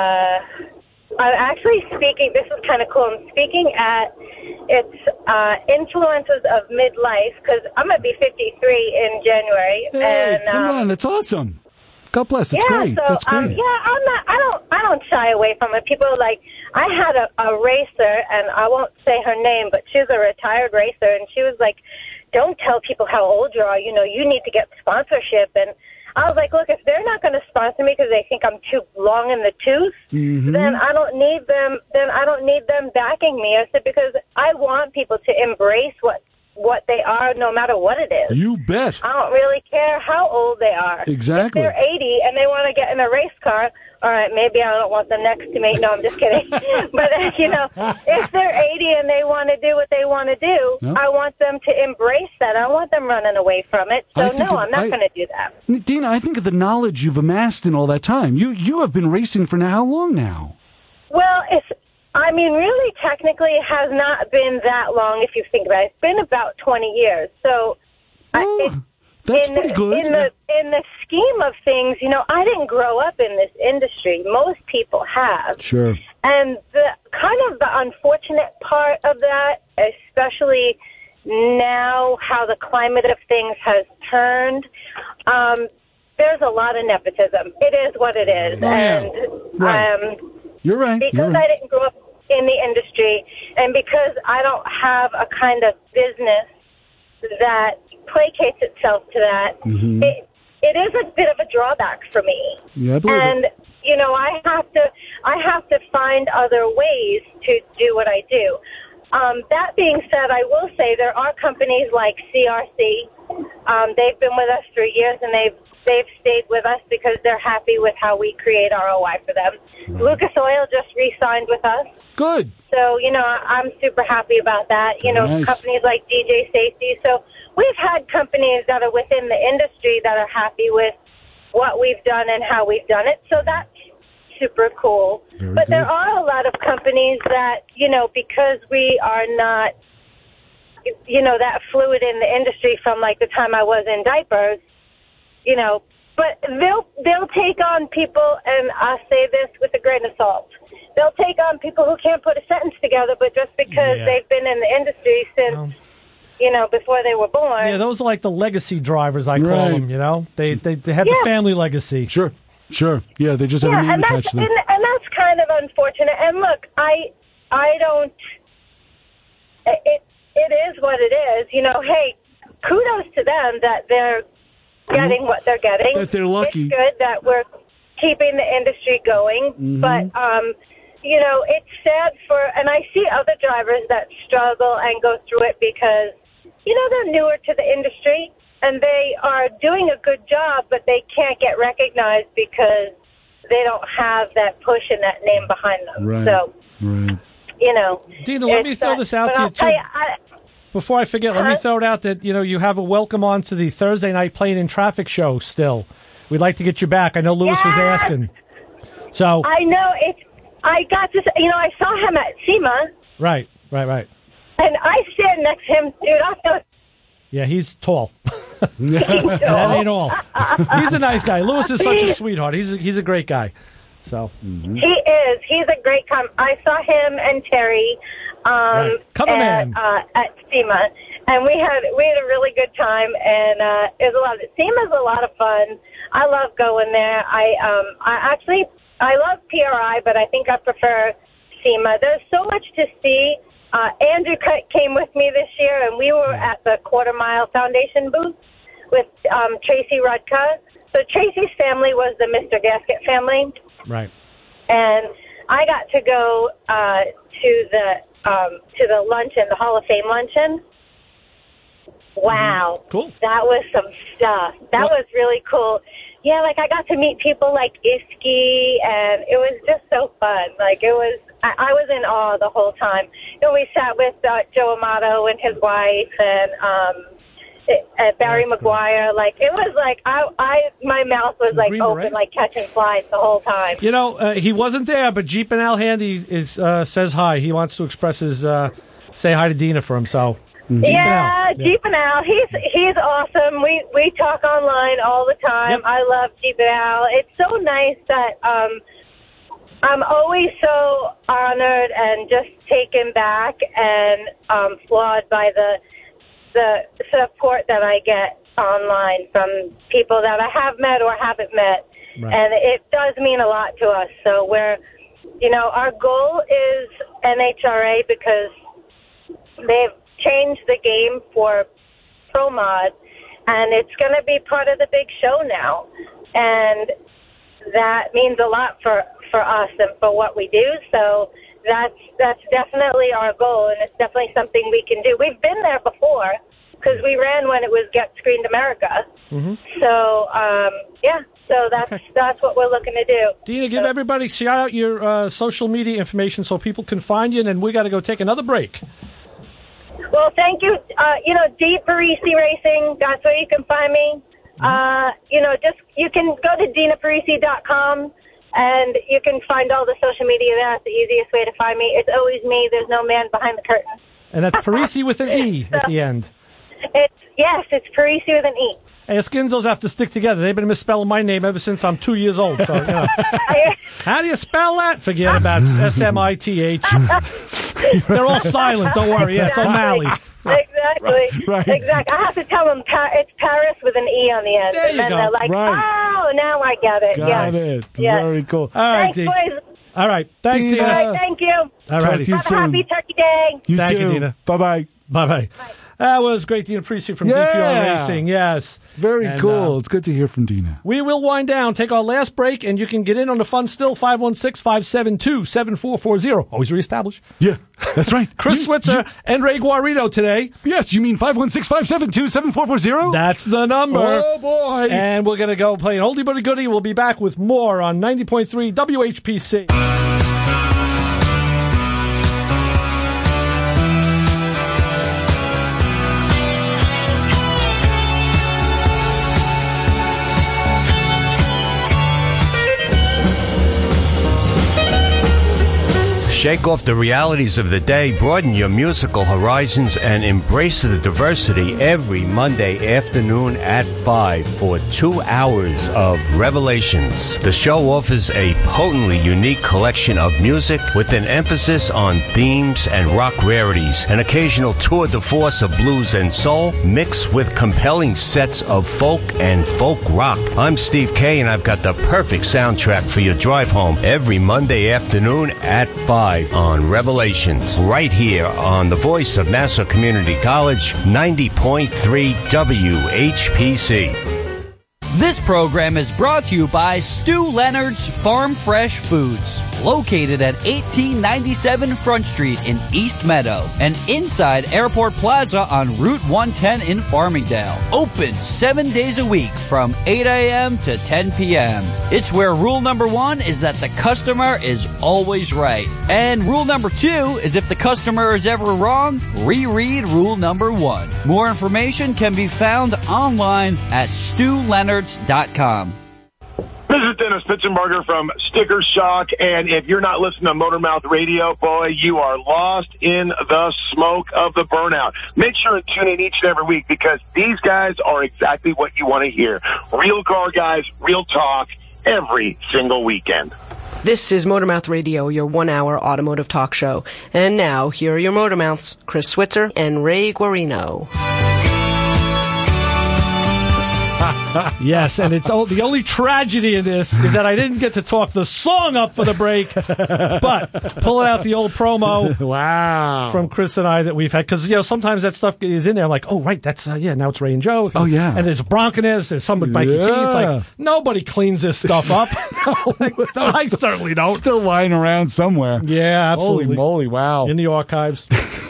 uh, I'm actually speaking. This is kind of cool. I'm speaking at it's uh, influences of midlife because I'm going to be fifty-three in January. Hey, and, come um, on. That's awesome. God bless. That's yeah, great. so That's great. Um, yeah, I'm not. I don't. I don't shy away from it. People are like, I had a, a racer, and I won't say her name, but she's a retired racer, and she was like, "Don't tell people how old you are. You know, you need to get sponsorship." And I was like, "Look, if they're not going to sponsor me because they think I'm too long in the tooth, Mm-hmm. then I don't need them. Then I don't need them backing me." I said because I want people to embrace what what they are, no matter what it is. You bet. I don't really care how old they are. Exactly. If they're eighty and they want to get in a race car, all right, maybe I don't want them next to me. No, I'm just kidding. But, uh, you know, if they're eighty and they want to do what they want to do, Yep. I want them to embrace that. I don't want them running away from it. So, I think no, of- I'm not I- going to do that. Dina, I think of the knowledge you've amassed in all that time. You you have been racing for now how long now? Well, it's, I mean, really, technically, it has not been that long if you think about it. It's been about twenty years. So, I, Oh, it, that's in, pretty good. In the in the scheme of things, you know, I didn't grow up in this industry. Most people have. Sure. And the kind of the unfortunate part of that, especially now how the climate of things has turned, um, there's a lot of nepotism. It is what it is. Oh, yeah. And Right. um, You're right. You're because right. I didn't grow up in the industry and because I don't have a kind of business that placates itself to that, Mhm. it, it is a bit of a drawback for me. Yeah, I believe and it. you know, I have to I have to find other ways to do what I do. Um, that being said, I will say there are companies like C R C. Um, they've been with us for years, and they've they've stayed with us because they're happy with how we create R O I for them. Lucas Oil just re-signed with us. Good. So, you know, I'm super happy about that. You know, Nice. companies like D J Safety. So we've had companies that are within the industry that are happy with what we've done and how we've done it. So that's super cool. Very but there good. are a lot of companies that, you know, because we are not you know, that fluid in the industry from like the time I was in diapers, you know, but they'll, they'll take on people, and I say this with a grain of salt. They'll take on people who can't put a sentence together, but just because Yeah. they've been in the industry since, Um, you know, before they were born. Yeah, those are like the legacy drivers, I call Right. them, you know? They they, they have Yeah. the family legacy. Sure, sure. Yeah, they just have Yeah, a name and attached that's to them. and, and that's kind of unfortunate. And look, I I don't. It it is what it is. You know, hey, kudos to them that they're getting what they're getting. That they're lucky. It's good that we're keeping the industry going, Mhm. but um, you know, it's sad for. And I see other drivers that struggle and go through it because you know they're newer to the industry and they are doing a good job, but they can't get recognized because they don't have that push and that name behind them. Right. So, Right. you know. Dina, let me it's, throw uh, this out but to you, I'll tell too. you, I, Before I forget, let me Huh? throw it out that, you know, you have a welcome on to the Thursday night Plane and Traffic show still. We'd like to get you back. I know Lewis was Yes! asking. So, I know it's. I got to. You know, I saw him at SEMA, right, right, right. and I stand next to him, dude. I feel. Yeah, he's tall. He's That ain't all. He's a nice guy. Lewis is such a sweetheart. He's a, he's a great guy. So, He is. He's a great com. I saw him and Terry um, Right. Come on, at, man. uh, at SEMA, and we had we had a really good time, and uh, it was a lot. Of, SEMA's a lot of fun. I love going there. I um I actually I love P R I, but I think I prefer SEMA. There's so much to see. Uh, Andrew ca- came with me this year, and we were at the Quarter Mile Foundation booth with um, Tracy Rudka. So Tracy's family was the Mister Gasket family. right. And I got to go uh, to the um, to the luncheon, the Hall of Fame luncheon. Wow, Cool. that was some stuff. That What- was really cool. Yeah, like I got to meet people like Iski, and it was just so fun. Like it was, I, I was in awe the whole time. You know, we sat with uh, Joe Amato and his wife, and um, it, uh, Barry McGuire. Like it was like I, I, my mouth was like Green open, Berets? like catching flies the whole time. You know, uh, he wasn't there, but Jeep and Al Handy is, uh, says hi. He wants to express his, uh, say hi to Dina for him. So, Jeep and Yeah, Al. Jeep and Al. He's he's awesome. We we talk online all the time. Yep. I love Jeep and Al. It's so nice that um, I'm always so honored and just taken back and um, flawed by the the support that I get online from people that I have met or haven't met, Right. and it does mean a lot to us. So we're, you know, our goal is N H R A because they've changed the game for Pro Mod, and it's going to be part of the big show now. And that means a lot for, for us and for what we do. So that's that's definitely our goal, and it's definitely something we can do. We've been there before because we ran when it was Get Screened America. Mhm. So um, yeah, so that's that's what we're looking to do. Dina, give everybody, shout out your uh, social media information so people can find you, and then we got to go take another break. Well, thank you. Uh, you know, D Parisi Racing, that's where you can find me. Uh, you know, just you can go to dina parisi dot com and you can find all the social media there. That's the easiest way to find me. It's always me. There's no man behind the curtain. And that's Parisi with an E at the end. It's yes, it's Parisi with an E. Hey, Skinzos have to stick together. They've been misspelling my name ever since I'm two years old. So, you know. How do you spell that? Forget about S M I T H. They're all silent. Don't worry. Yeah, it's O'Malley. Exactly. Right, right. Exactly. I have to tell them pa- it's Paris with an E on the end. There and you then go. they're like, Right. oh, now I get it. Got yes. it. Yes. Very cool. All right, Thanks, D. boys. All right. Thanks, Dina. Dina. All right, thank you. All Talk righty. to you Have a soon. happy Turkey Day. You Thank too. you, Dina. Bye-bye. Bye-bye. That was great, Dina Parisi from D P R Yeah. Racing. Yes. Very And, cool. uh, It's good to hear from Dina. We will wind down, take our last break, and you can get in on the fun still, five one six, five seven two, seven four four zero. Always reestablish. Yeah, that's right. Chris You- Switzer and Ray Guarino today. Yes, you mean five one six, five seven two, seven four four zero? That's the number. Oh, boy. And we're going to go play an oldie but a goodie. We'll be back with more on ninety point three W H P C. Shake off the realities of the day, broaden your musical horizons, and embrace the diversity every Monday afternoon at five for two hours of Revelations. The show offers a potently unique collection of music with an emphasis on themes and rock rarities, an occasional tour de force of blues and soul, mixed with compelling sets of folk and folk rock. I'm Steve Kay, and I've got the perfect soundtrack for your drive home every Monday afternoon at five on Revelations, right here on the voice of Nassau Community College, ninety point three W H P C. This program is brought to you by Stu Leonard's Farm Fresh Foods, located at eighteen ninety-seven Front Street in East Meadow and inside Airport Plaza on Route one ten in Farmingdale. Open seven days a week from eight a.m. to ten p.m. It's where rule number one is that the customer is always right. And rule number two is if the customer is ever wrong, reread rule number one. More information can be found online at stu leonards dot com. This is Dennis Pitzenberger from Sticker Shock, and if you're not listening to Motormouth Radio, boy, you are lost in the smoke of the burnout. Make sure and tune in each and every week because these guys are exactly what you want to hear. Real car guys, real talk, every single weekend. This is Motormouth Radio, your one-hour automotive talk show. And now, here are your Motormouths, Chris Switzer and Ray Guarino. Yes, and it's all, the only tragedy in this is that I didn't get to talk the song up for the break, but pulling out the old promo wow. from Chris and I that we've had, because, you know, sometimes that stuff is in there. I'm like, oh, right, that's, uh, yeah, now it's Ray and Joe. Oh, yeah. And there's Bronk in this, there's some with Mikey T. It's like, nobody cleans this stuff up. like, I certainly don't. Still lying around somewhere. Yeah, absolutely. Holy moly, wow. In the archives.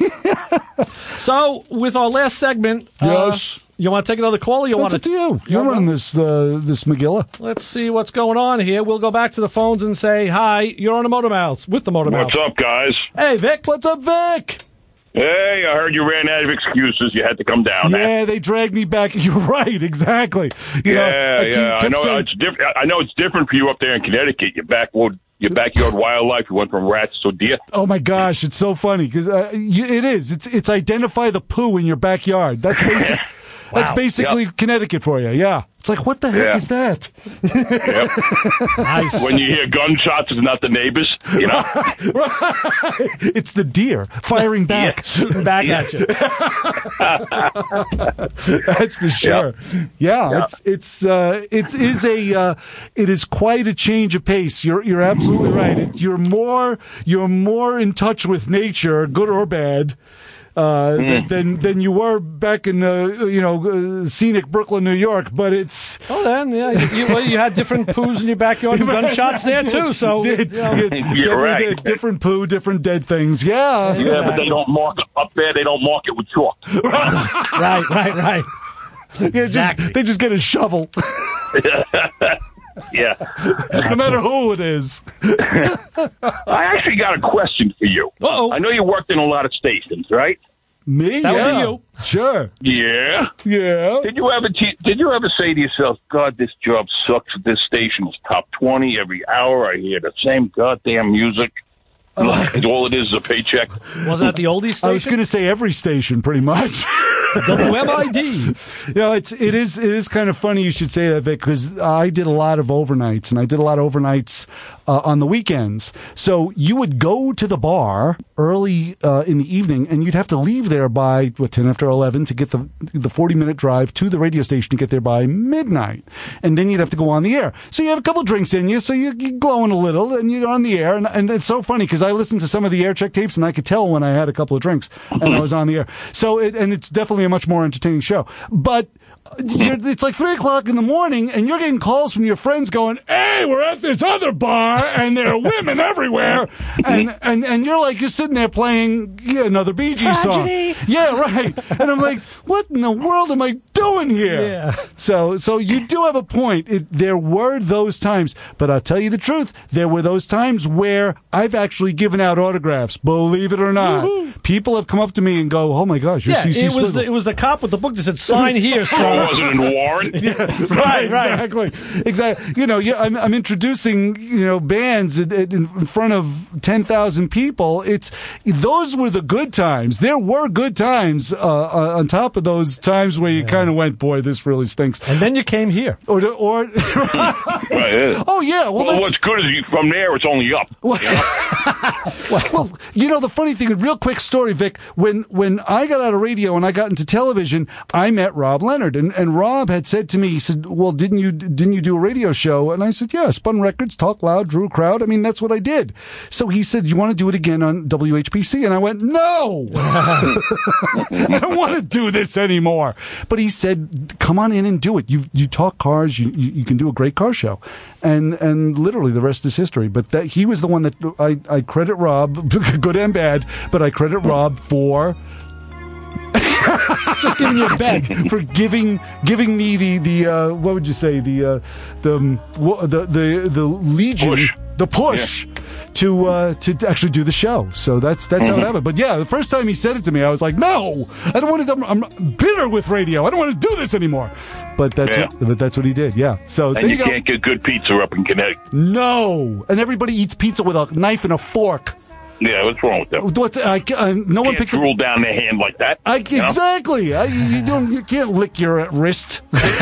So, with our last segment, yes. Uh, you want to take another call, or you That's want to? Up to you. You're running this uh, this McGilla. Let's see what's going on here. We'll go back to the phones and say hi. You're on the Motor Mouths with the Motor Mouths. What's up, guys? Hey, Vic. What's up, Vic? Hey, I heard you ran out of excuses. You had to come down. Yeah, man. they dragged me back. You're right, exactly. You yeah, know, I yeah. I know saying, it's different. I know it's different for you up there in Connecticut. Your backwood. Your backyard wildlife. You went from rats to deer. Oh my gosh, it's so funny because uh, it is. It's it's identify the poo in your backyard. That's basic. Wow. That's basically Yep. Connecticut for you. Yeah, it's like what the heck Yeah. is that? Yep. Nice. When you hear gunshots, it's not the neighbors. You know, Right. It's the deer firing back, Yeah. Shooting back Yeah. at you. That's for sure. Yeah, Yeah. it's it's uh, it is a uh, it is quite a change of pace. You're you're absolutely right. It, you're more you're more in touch with nature, good or bad. Uh, Mm. than than you were back in uh, you know uh, scenic Brooklyn, New York. But it's Oh, then yeah, you, well, you had different poos in your backyard and gunshots there too. So did, you know. did- You're definitely right. did. Different poo, different dead things. Yeah, yeah, but they don't mark up there. They don't mark it with chalk. right, right, right. Yeah, just- Exactly. they just get a shovel, Yeah. no matter who it is. I actually got a question for you. Uh-oh. I know you worked in a lot of stations, right? Me? That would yeah. be you. Sure. Yeah. Yeah. Did you ever te- did you ever say to yourself, God, this job sucks. This station is top twenty every hour. I hear the same goddamn music. And all it is is a paycheck. Wasn't that the oldies station? I was going to say every station, pretty much. W M I D. You know, it's it is it is kind of funny you should say that, Vic, because I did a lot of overnights, and I did a lot of overnights uh, on the weekends. So you would go to the bar early uh, in the evening, and you'd have to leave there by what ten after eleven to get the the forty minute drive to the radio station to get there by midnight, and then you'd have to go on the air. So you have a couple drinks in you, so you, you're glowing a little, and you're on the air, and, and it's so funny because I listened to some of the air check tapes, and I could tell when I had a couple of drinks and I was on the air. So it and it's definitely a much more entertaining show. But you're, it's like three o'clock in the morning, and you're getting calls from your friends going, "Hey, we're at this other bar, and there are women everywhere," and and and you're like, you're sitting there playing yeah, another Bee Gees song. Yeah, right. And I'm like, what in the world am I doing here? Yeah. So so you do have a point. It, there were those times, but I'll tell you the truth. There were those times where I've actually given out autographs. Believe it or not, Woo-hoo. people have come up to me and go, "Oh my gosh, you're Yeah, C C it was Swivel." the, it was the cop with the book that said "Sign here, son." it wasn't in Warren. Yeah, right, exactly, exactly. You know, yeah, I'm, I'm introducing you know bands in, in front of ten thousand people. It's those were the good times. There were good times uh, uh, on top of those times where you yeah. kind of went, boy, this really stinks. And then you came here, or or. Right, yeah. Oh yeah. Well, well what's good is you, from there it's only up. Well, you know? well, well, you know the funny thing. A real quick story, Vic. When when I got out of radio and I got into television, I met Rob Leonard, and, and Rob had said to me, he said, "Well, didn't you didn't you do a radio show?" And I said, "Yeah, spun records, talk loud, drew a crowd. I mean, that's what I did." So he said, "You want to do it again on W H P C?" And I went, "No, I don't want to do this anymore." But he said, "Come on in and do it. You you talk cars. You, you you can do a great car show." And and literally the rest is history. But that he was the one that I, I credit Rob, good and bad, but I credit Rob for just giving you a bed for giving giving me the the uh, what would you say the uh, the, um, the the the legion push. the push. Yeah. To uh, to actually do the show, so that's that's mm-hmm. how it happened. But yeah, the first time he said it to me, I was like, "No, I don't want to. I'm, I'm bitter with radio. I don't want to do this anymore." But that's yeah. what, but that's what he did. Yeah. So and there you, you can't get good pizza up in Connecticut. No, and everybody eats pizza with a knife and a fork. Yeah, what's wrong with that? What's, I, I, no one can't picks drool down their hand like that. I, exactly. I, you don't. You can't lick your wrist.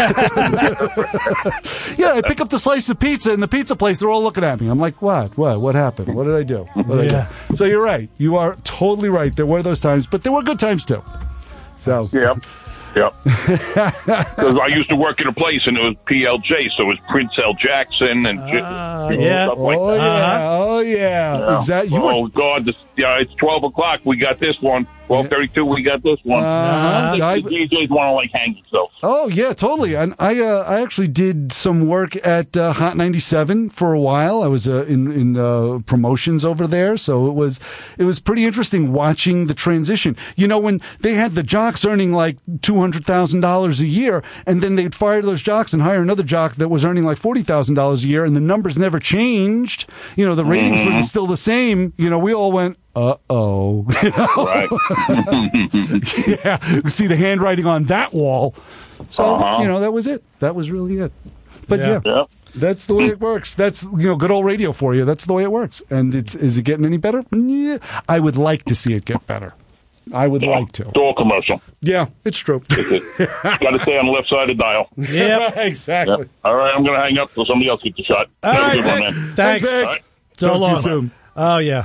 Yeah, I pick up the slice of pizza in the pizza place. They're all looking at me. I'm like, what? What? What happened? What did I do? What did yeah. I do? So you're right. You are totally right. There were those times, but there were good times too. So yeah. Yep. Because I used to work in a place and it was P L J, so it was Prince L. Jackson and uh, shit, yeah. stuff like oh, that. Yeah. Oh yeah. Yeah. Exactly. You oh were... God! This, yeah, it's twelve o'clock. We got this one. Twelve thirty-two. We got this one. Uh-huh. The, the D Js want to like hang themselves. Oh yeah, totally. And I uh, I actually did some work at uh, Hot ninety-seven for a while. I was uh, in in uh, promotions over there, so it was it was pretty interesting watching the transition. You know, when they had the jocks earning like two hundred thousand dollars a year, and then they'd fire those jocks and hire another jock that was earning like forty thousand dollars a year, and the numbers never changed. You know, the ratings mm-hmm. were still the same. You know, we all went, uh-oh. You know? Right. Yeah. See the handwriting on that wall. So, uh-huh. you know, that was it. That was really it. But yeah, yeah, yeah. that's the way it works. That's, you know, good old radio for you. That's the way it works. And it's, is it getting any better? Yeah. I would like to see it get better. I would yeah. like to. It's all commercial. Yeah, it's true. Got to stay on the left side of the dial. Yeah, exactly. Yep. All right, I'm going to hang up so somebody else gets the shot. All right, good one, man. Thanks. Thanks, Vic. All right. So Talk to long. you soon. Oh, yeah.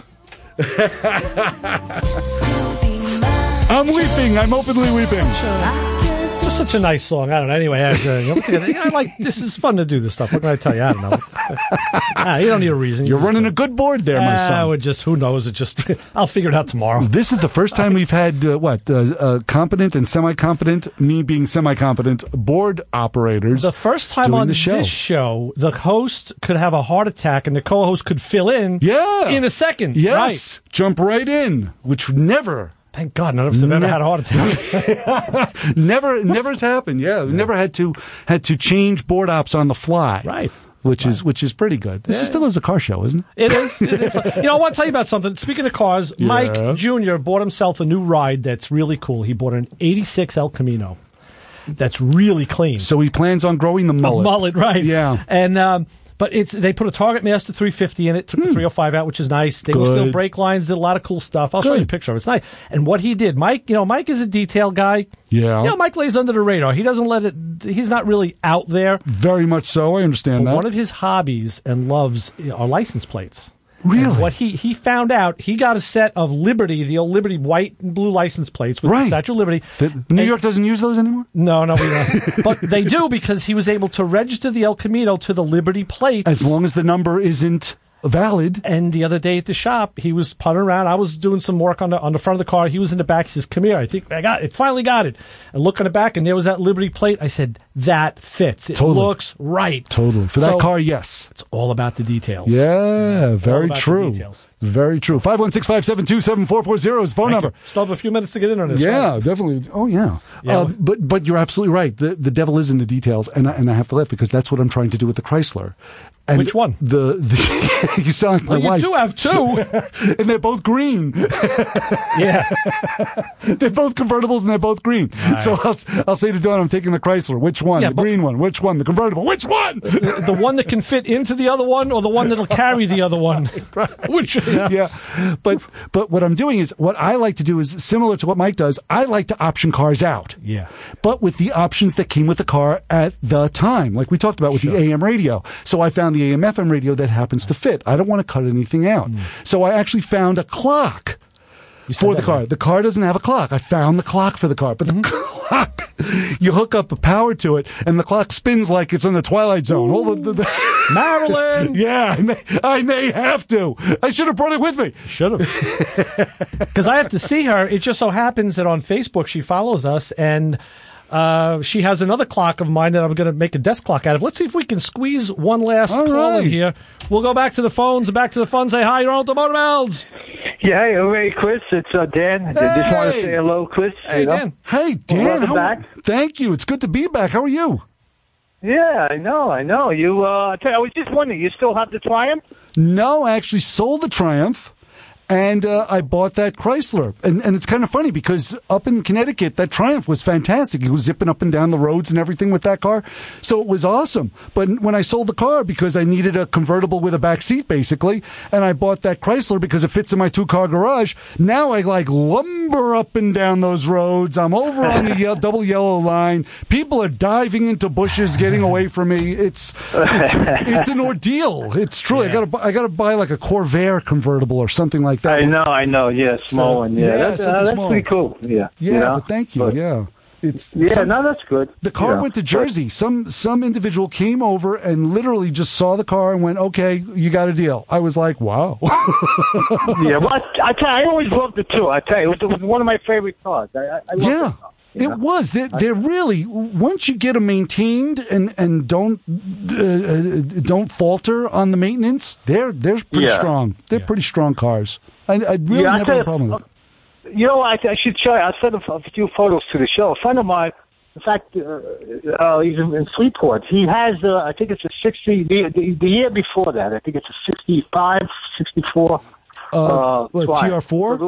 I'm weeping. I'm openly weeping. Just such a nice song. I don't know. Anyway, I, uh, you know, I like this. Is fun to do this stuff. What can I tell you? I don't know. Ah, you don't need a reason. You're you running a good board there, my uh, son. I would just. Who knows? It just. I'll figure it out tomorrow. This is the first time we've had uh, what uh, uh, competent and semi-competent. Me being semi-competent board operators. The first time doing on the show. this show, the host could have a heart attack, and the co-host could fill in. Yeah. In a second. Yes. Right. Jump right in, which never. Thank God none of us have ever had a heart attack. never, never has happened. Yeah, we never had to had to change board ops on the fly. Right. Which right. is which is pretty good. This yeah. is still is a car show, isn't it? It is. It is. You know, I want to tell you about something. Speaking of cars, Yeah. Mike Junior bought himself a new ride that's really cool. He bought an eighty-six El Camino that's really clean. So he plans on growing the mullet. A mullet, right? Yeah. And um, but it's they put a Target Master three fifty in it. Took the three oh five out, which is nice. They were Good. still brake lines. Did a lot of cool stuff. I'll show you a picture of it. It's nice. And what he did, Mike. You know, Mike is a detail guy. Yeah. You know, Mike lays under the radar. He doesn't let it. He's not really out there. Very much so. I understand But that. one of his hobbies and loves are license plates. Really? And what he, he found out, he got a set of Liberty, the old Liberty white and blue license plates with Right. the Statue of Liberty. The, New And- York doesn't use those anymore? No, no, we don't. But they do because he was able to register the El Camino to the Liberty plates. As long as the number isn't valid. And the other day at the shop, he was putting around. I was doing some work on the on the front of the car. He was in the back. He says, "Come here. I think I got it. Finally got it." And look on the back, and there was that Liberty plate. I said, that fits. It Totally. looks right. Totally. For So, that car, yes. It's all about the details. Yeah, very about the true. details. Very true. five one six, five seven two, seven four four zero is phone Thank number. you. Still have a few minutes to get in on this. Yeah, right? definitely. Oh, yeah. Yeah. Uh, but but you're absolutely right. The the devil is in the details, and I, and I have to laugh because that's what I'm trying to do with the Chrysler. And Which one? The, the you sound like my Well, you wife. do have two. And they're both green. Yeah. They're both convertibles and they're both green. Right. So I'll, I'll say to Dawn, I'm taking the Chrysler. Which one? Yeah, the but- green one. Which one? The convertible. Which one? the, the one that can fit into the other one, or the one that'll carry the other one. Which, yeah. Yeah. But but what I'm doing is what I like to do is similar to what Mike does. I like to option cars out. Yeah. But with the options that came with the car at the time, like we talked about with Sure. the A M radio. So I found the A M F M radio that happens to fit. I don't want to cut anything out. Mm. So I actually found a clock for the that car. right. The car doesn't have a clock. I found the clock for the car, but the clock, you hook up a power to it, and the clock spins like it's in the Twilight Zone. All the, the, the Marilyn! Yeah, I may, I may have to. I should have brought it with me. Should have. Because I have to see her. It just so happens that on Facebook she follows us, and uh, she has another clock of mine that I'm going to make a desk clock out of. Let's see if we can squeeze one last All call right. in here. We'll go back to the phones and back to the fun. Say hi, you're on the Motor Mouths. Yeah, hey, hey, Chris. It's uh, Dan. I just want to say hello, Chris. Hey, you know? Dan. Hey, Dan. welcome how- back. Thank you. It's good to be back. How are you? Yeah, I know, I know. You, uh, I tell you, I was just wondering, you still have the Triumph? No, I actually sold the Triumph, and uh, I bought that Chrysler. And, and it's kind of funny because up in Connecticut, that Triumph was fantastic. He was zipping up and down the roads and everything with that car. So it was awesome. But when I sold the car because I needed a convertible with a back seat, basically, and I bought that Chrysler because it fits in my two-car garage, now I like lumber up and down those roads. I'm over on the ye- double yellow line. People are diving into bushes, getting away from me. It's it's, it's an ordeal. It's true. I gotta bu- I gotta buy like a Corvair convertible or something like that. I know, I know. Yeah, small So, one. Yeah, yeah, that's, uh, something that's small. pretty cool. Yeah, Yeah, you know? but thank you. But- yeah, it's Yeah, some- no, that's good. The car Yeah. went to Jersey. Some some individual came over and literally just saw the car and went, "Okay, you got a deal." I was like, "Wow." Yeah, well, I, I tell you, I always loved it too. I tell you, it was, it was one of my favorite cars. I, I, I love Yeah. it. You know? It was. They're, they're really once you get them maintained and and don't uh, uh, don't falter on the maintenance. They're they're pretty Yeah. strong. They're pretty strong cars. I, I really Yeah, I never tell had you, a problem with it. You know, I, I should show you. I sent a, a few photos to the show. A friend of mine, in fact, uh, uh, he's in, in Freeport. He has, uh, I think it's a sixty. The, the, the year before that, I think it's a sixty-five, sixty-four. Uh, Uh, what, Triumph. T R four?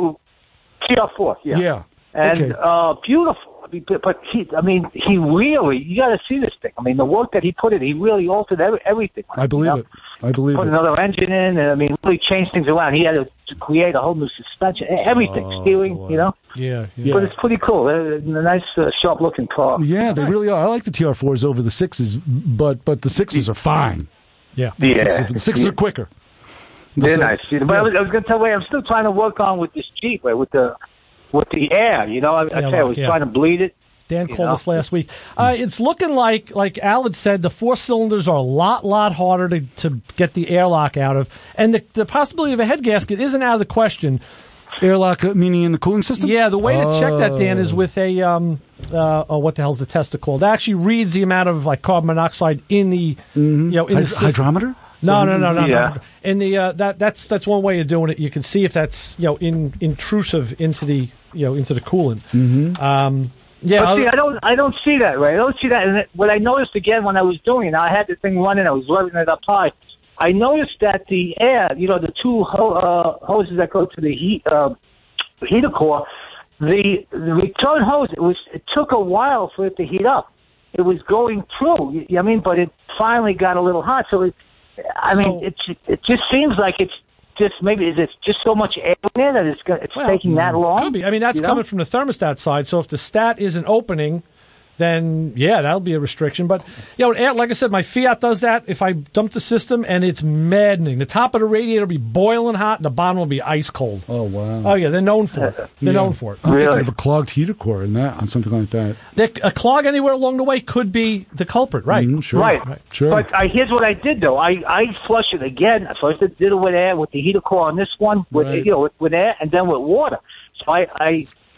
T R four, yeah. Yeah. And Okay. uh, beautiful. I mean, but- But he, I mean, he really, you got to see this thing. I mean, the work that he put in, he really altered every, everything. I believe you know? it. I believe Put it. another engine in, and I mean, really changed things around. He had to, to create a whole new suspension, everything, Oh, steering, you know. Yeah, But it's pretty cool. Uh, A nice, uh, sharp-looking car. Yeah, they really are. I like the T R fours over the sixes, but but the sixes are fine. Yeah, the Yeah. sixes, the sixes are quicker. They're So- nice. But I was, I was going to tell you, I'm still trying to work on with this Jeep, right, with the with the air. You know, I, I, Yeah, tell you, I was yeah. trying to bleed it. Dan you called know? us last week. Uh, it's looking like, like Al had said, the four cylinders are a lot, lot harder to, to get the airlock out of, and the, the possibility of a head gasket isn't out of the question. Airlock uh, meaning in the cooling system? Yeah, the way to check that, Dan, Oh. is with a um, uh, oh, what the hell's the tester called? It actually reads the amount of like carbon monoxide in the you know in Hyd- the system. hydrometer? No, no, no, no, Yeah. no. In the uh, that that's that's one way of doing it. You can see if that's you know in, intrusive into the you know into the coolant. Mm-hmm. Um, yeah, But see, I'll- I don't, I don't see that, right? I don't see that. And it- what I noticed again when I was doing it, I had the thing running, I was revving it up high. I noticed that the air, you know, the two ho- uh, hoses that go to the heat, uh, heater core, the, the return hose, it was, it took a while for it to heat up. It was going through, you, I mean, but it finally got a little hot. So it, I mean, it, it just seems like it's just maybe is it just so much air in there that it's go- it's Well, taking that long? Could be. I mean, that's you know? coming from the thermostat side. So if the stat isn't opening, then yeah, that'll be a restriction. But you know, air, like I said, my Fiat does that. If I dump the system, and it's maddening. The top of the radiator will be boiling hot, and the bottom will be ice cold. Oh wow! Oh yeah, they're known for it. They're Yeah. known for it. I'm thinking of a clogged heater core in that on something like that. The- a clog anywhere along the way could be the culprit, right? Mm, sure. Right. Sure. But I, here's what I did though. I, I flushed it again. I first did it with air with the heater core on this one with Right. you know with, with air and then with water. So I, I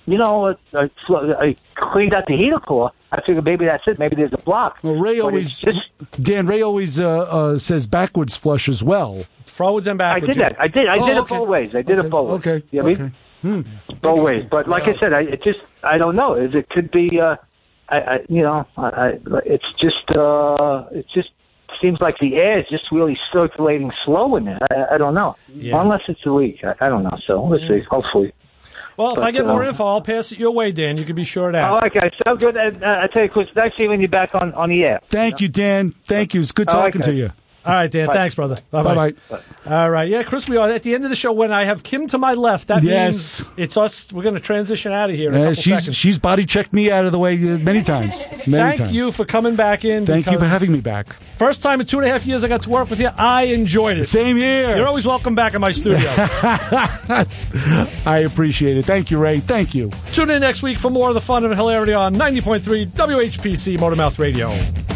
you know, I, I cleaned out the heater core. I figured maybe that's it. Maybe there's a block. Well, Ray But always, it's just, Dan, Ray always uh, uh, says backwards flush as well. Forwards and I backwards. did that. I did. I Oh, did it okay. both ways. I did Okay, it both ways. okay, You know what I okay. mean? Both ways. But like I said, I it just I don't know. Is it could be. Uh, I, I you know I, I it's just uh, it just seems like the air is just really circulating slow in there. I, I don't know. Yeah. Unless it's a leak. I, I don't know. So we'll see. Hopefully. Well, if But, I get more uh, info, I'll pass it your way, Dan. You can be sure of that. Oh, okay. So good. Uh, I tell you, Chris, nice seeing you back on, on the air. Thank you, Dan. Thank you. It's good Oh, talking okay. to you. All right, Dan. Bye. Thanks, brother. Bye-bye. Bye-bye. All right. Yeah, Chris, we are at the end of the show. When I have Kim to my left, that Yes. means it's us. We're going to transition out of here in a Uh, couple she's seconds. she's body checked me out of the way uh, many times. Many Thank times. you for coming back in. Thank you for because having me back. First time in two and a half years I got to work with you. I enjoyed it. Same here. You're always welcome back in my studio. I appreciate it. Thank you, Ray. Thank you. Tune in next week for more of the fun and hilarity on ninety point three W H P C Motormouth Radio.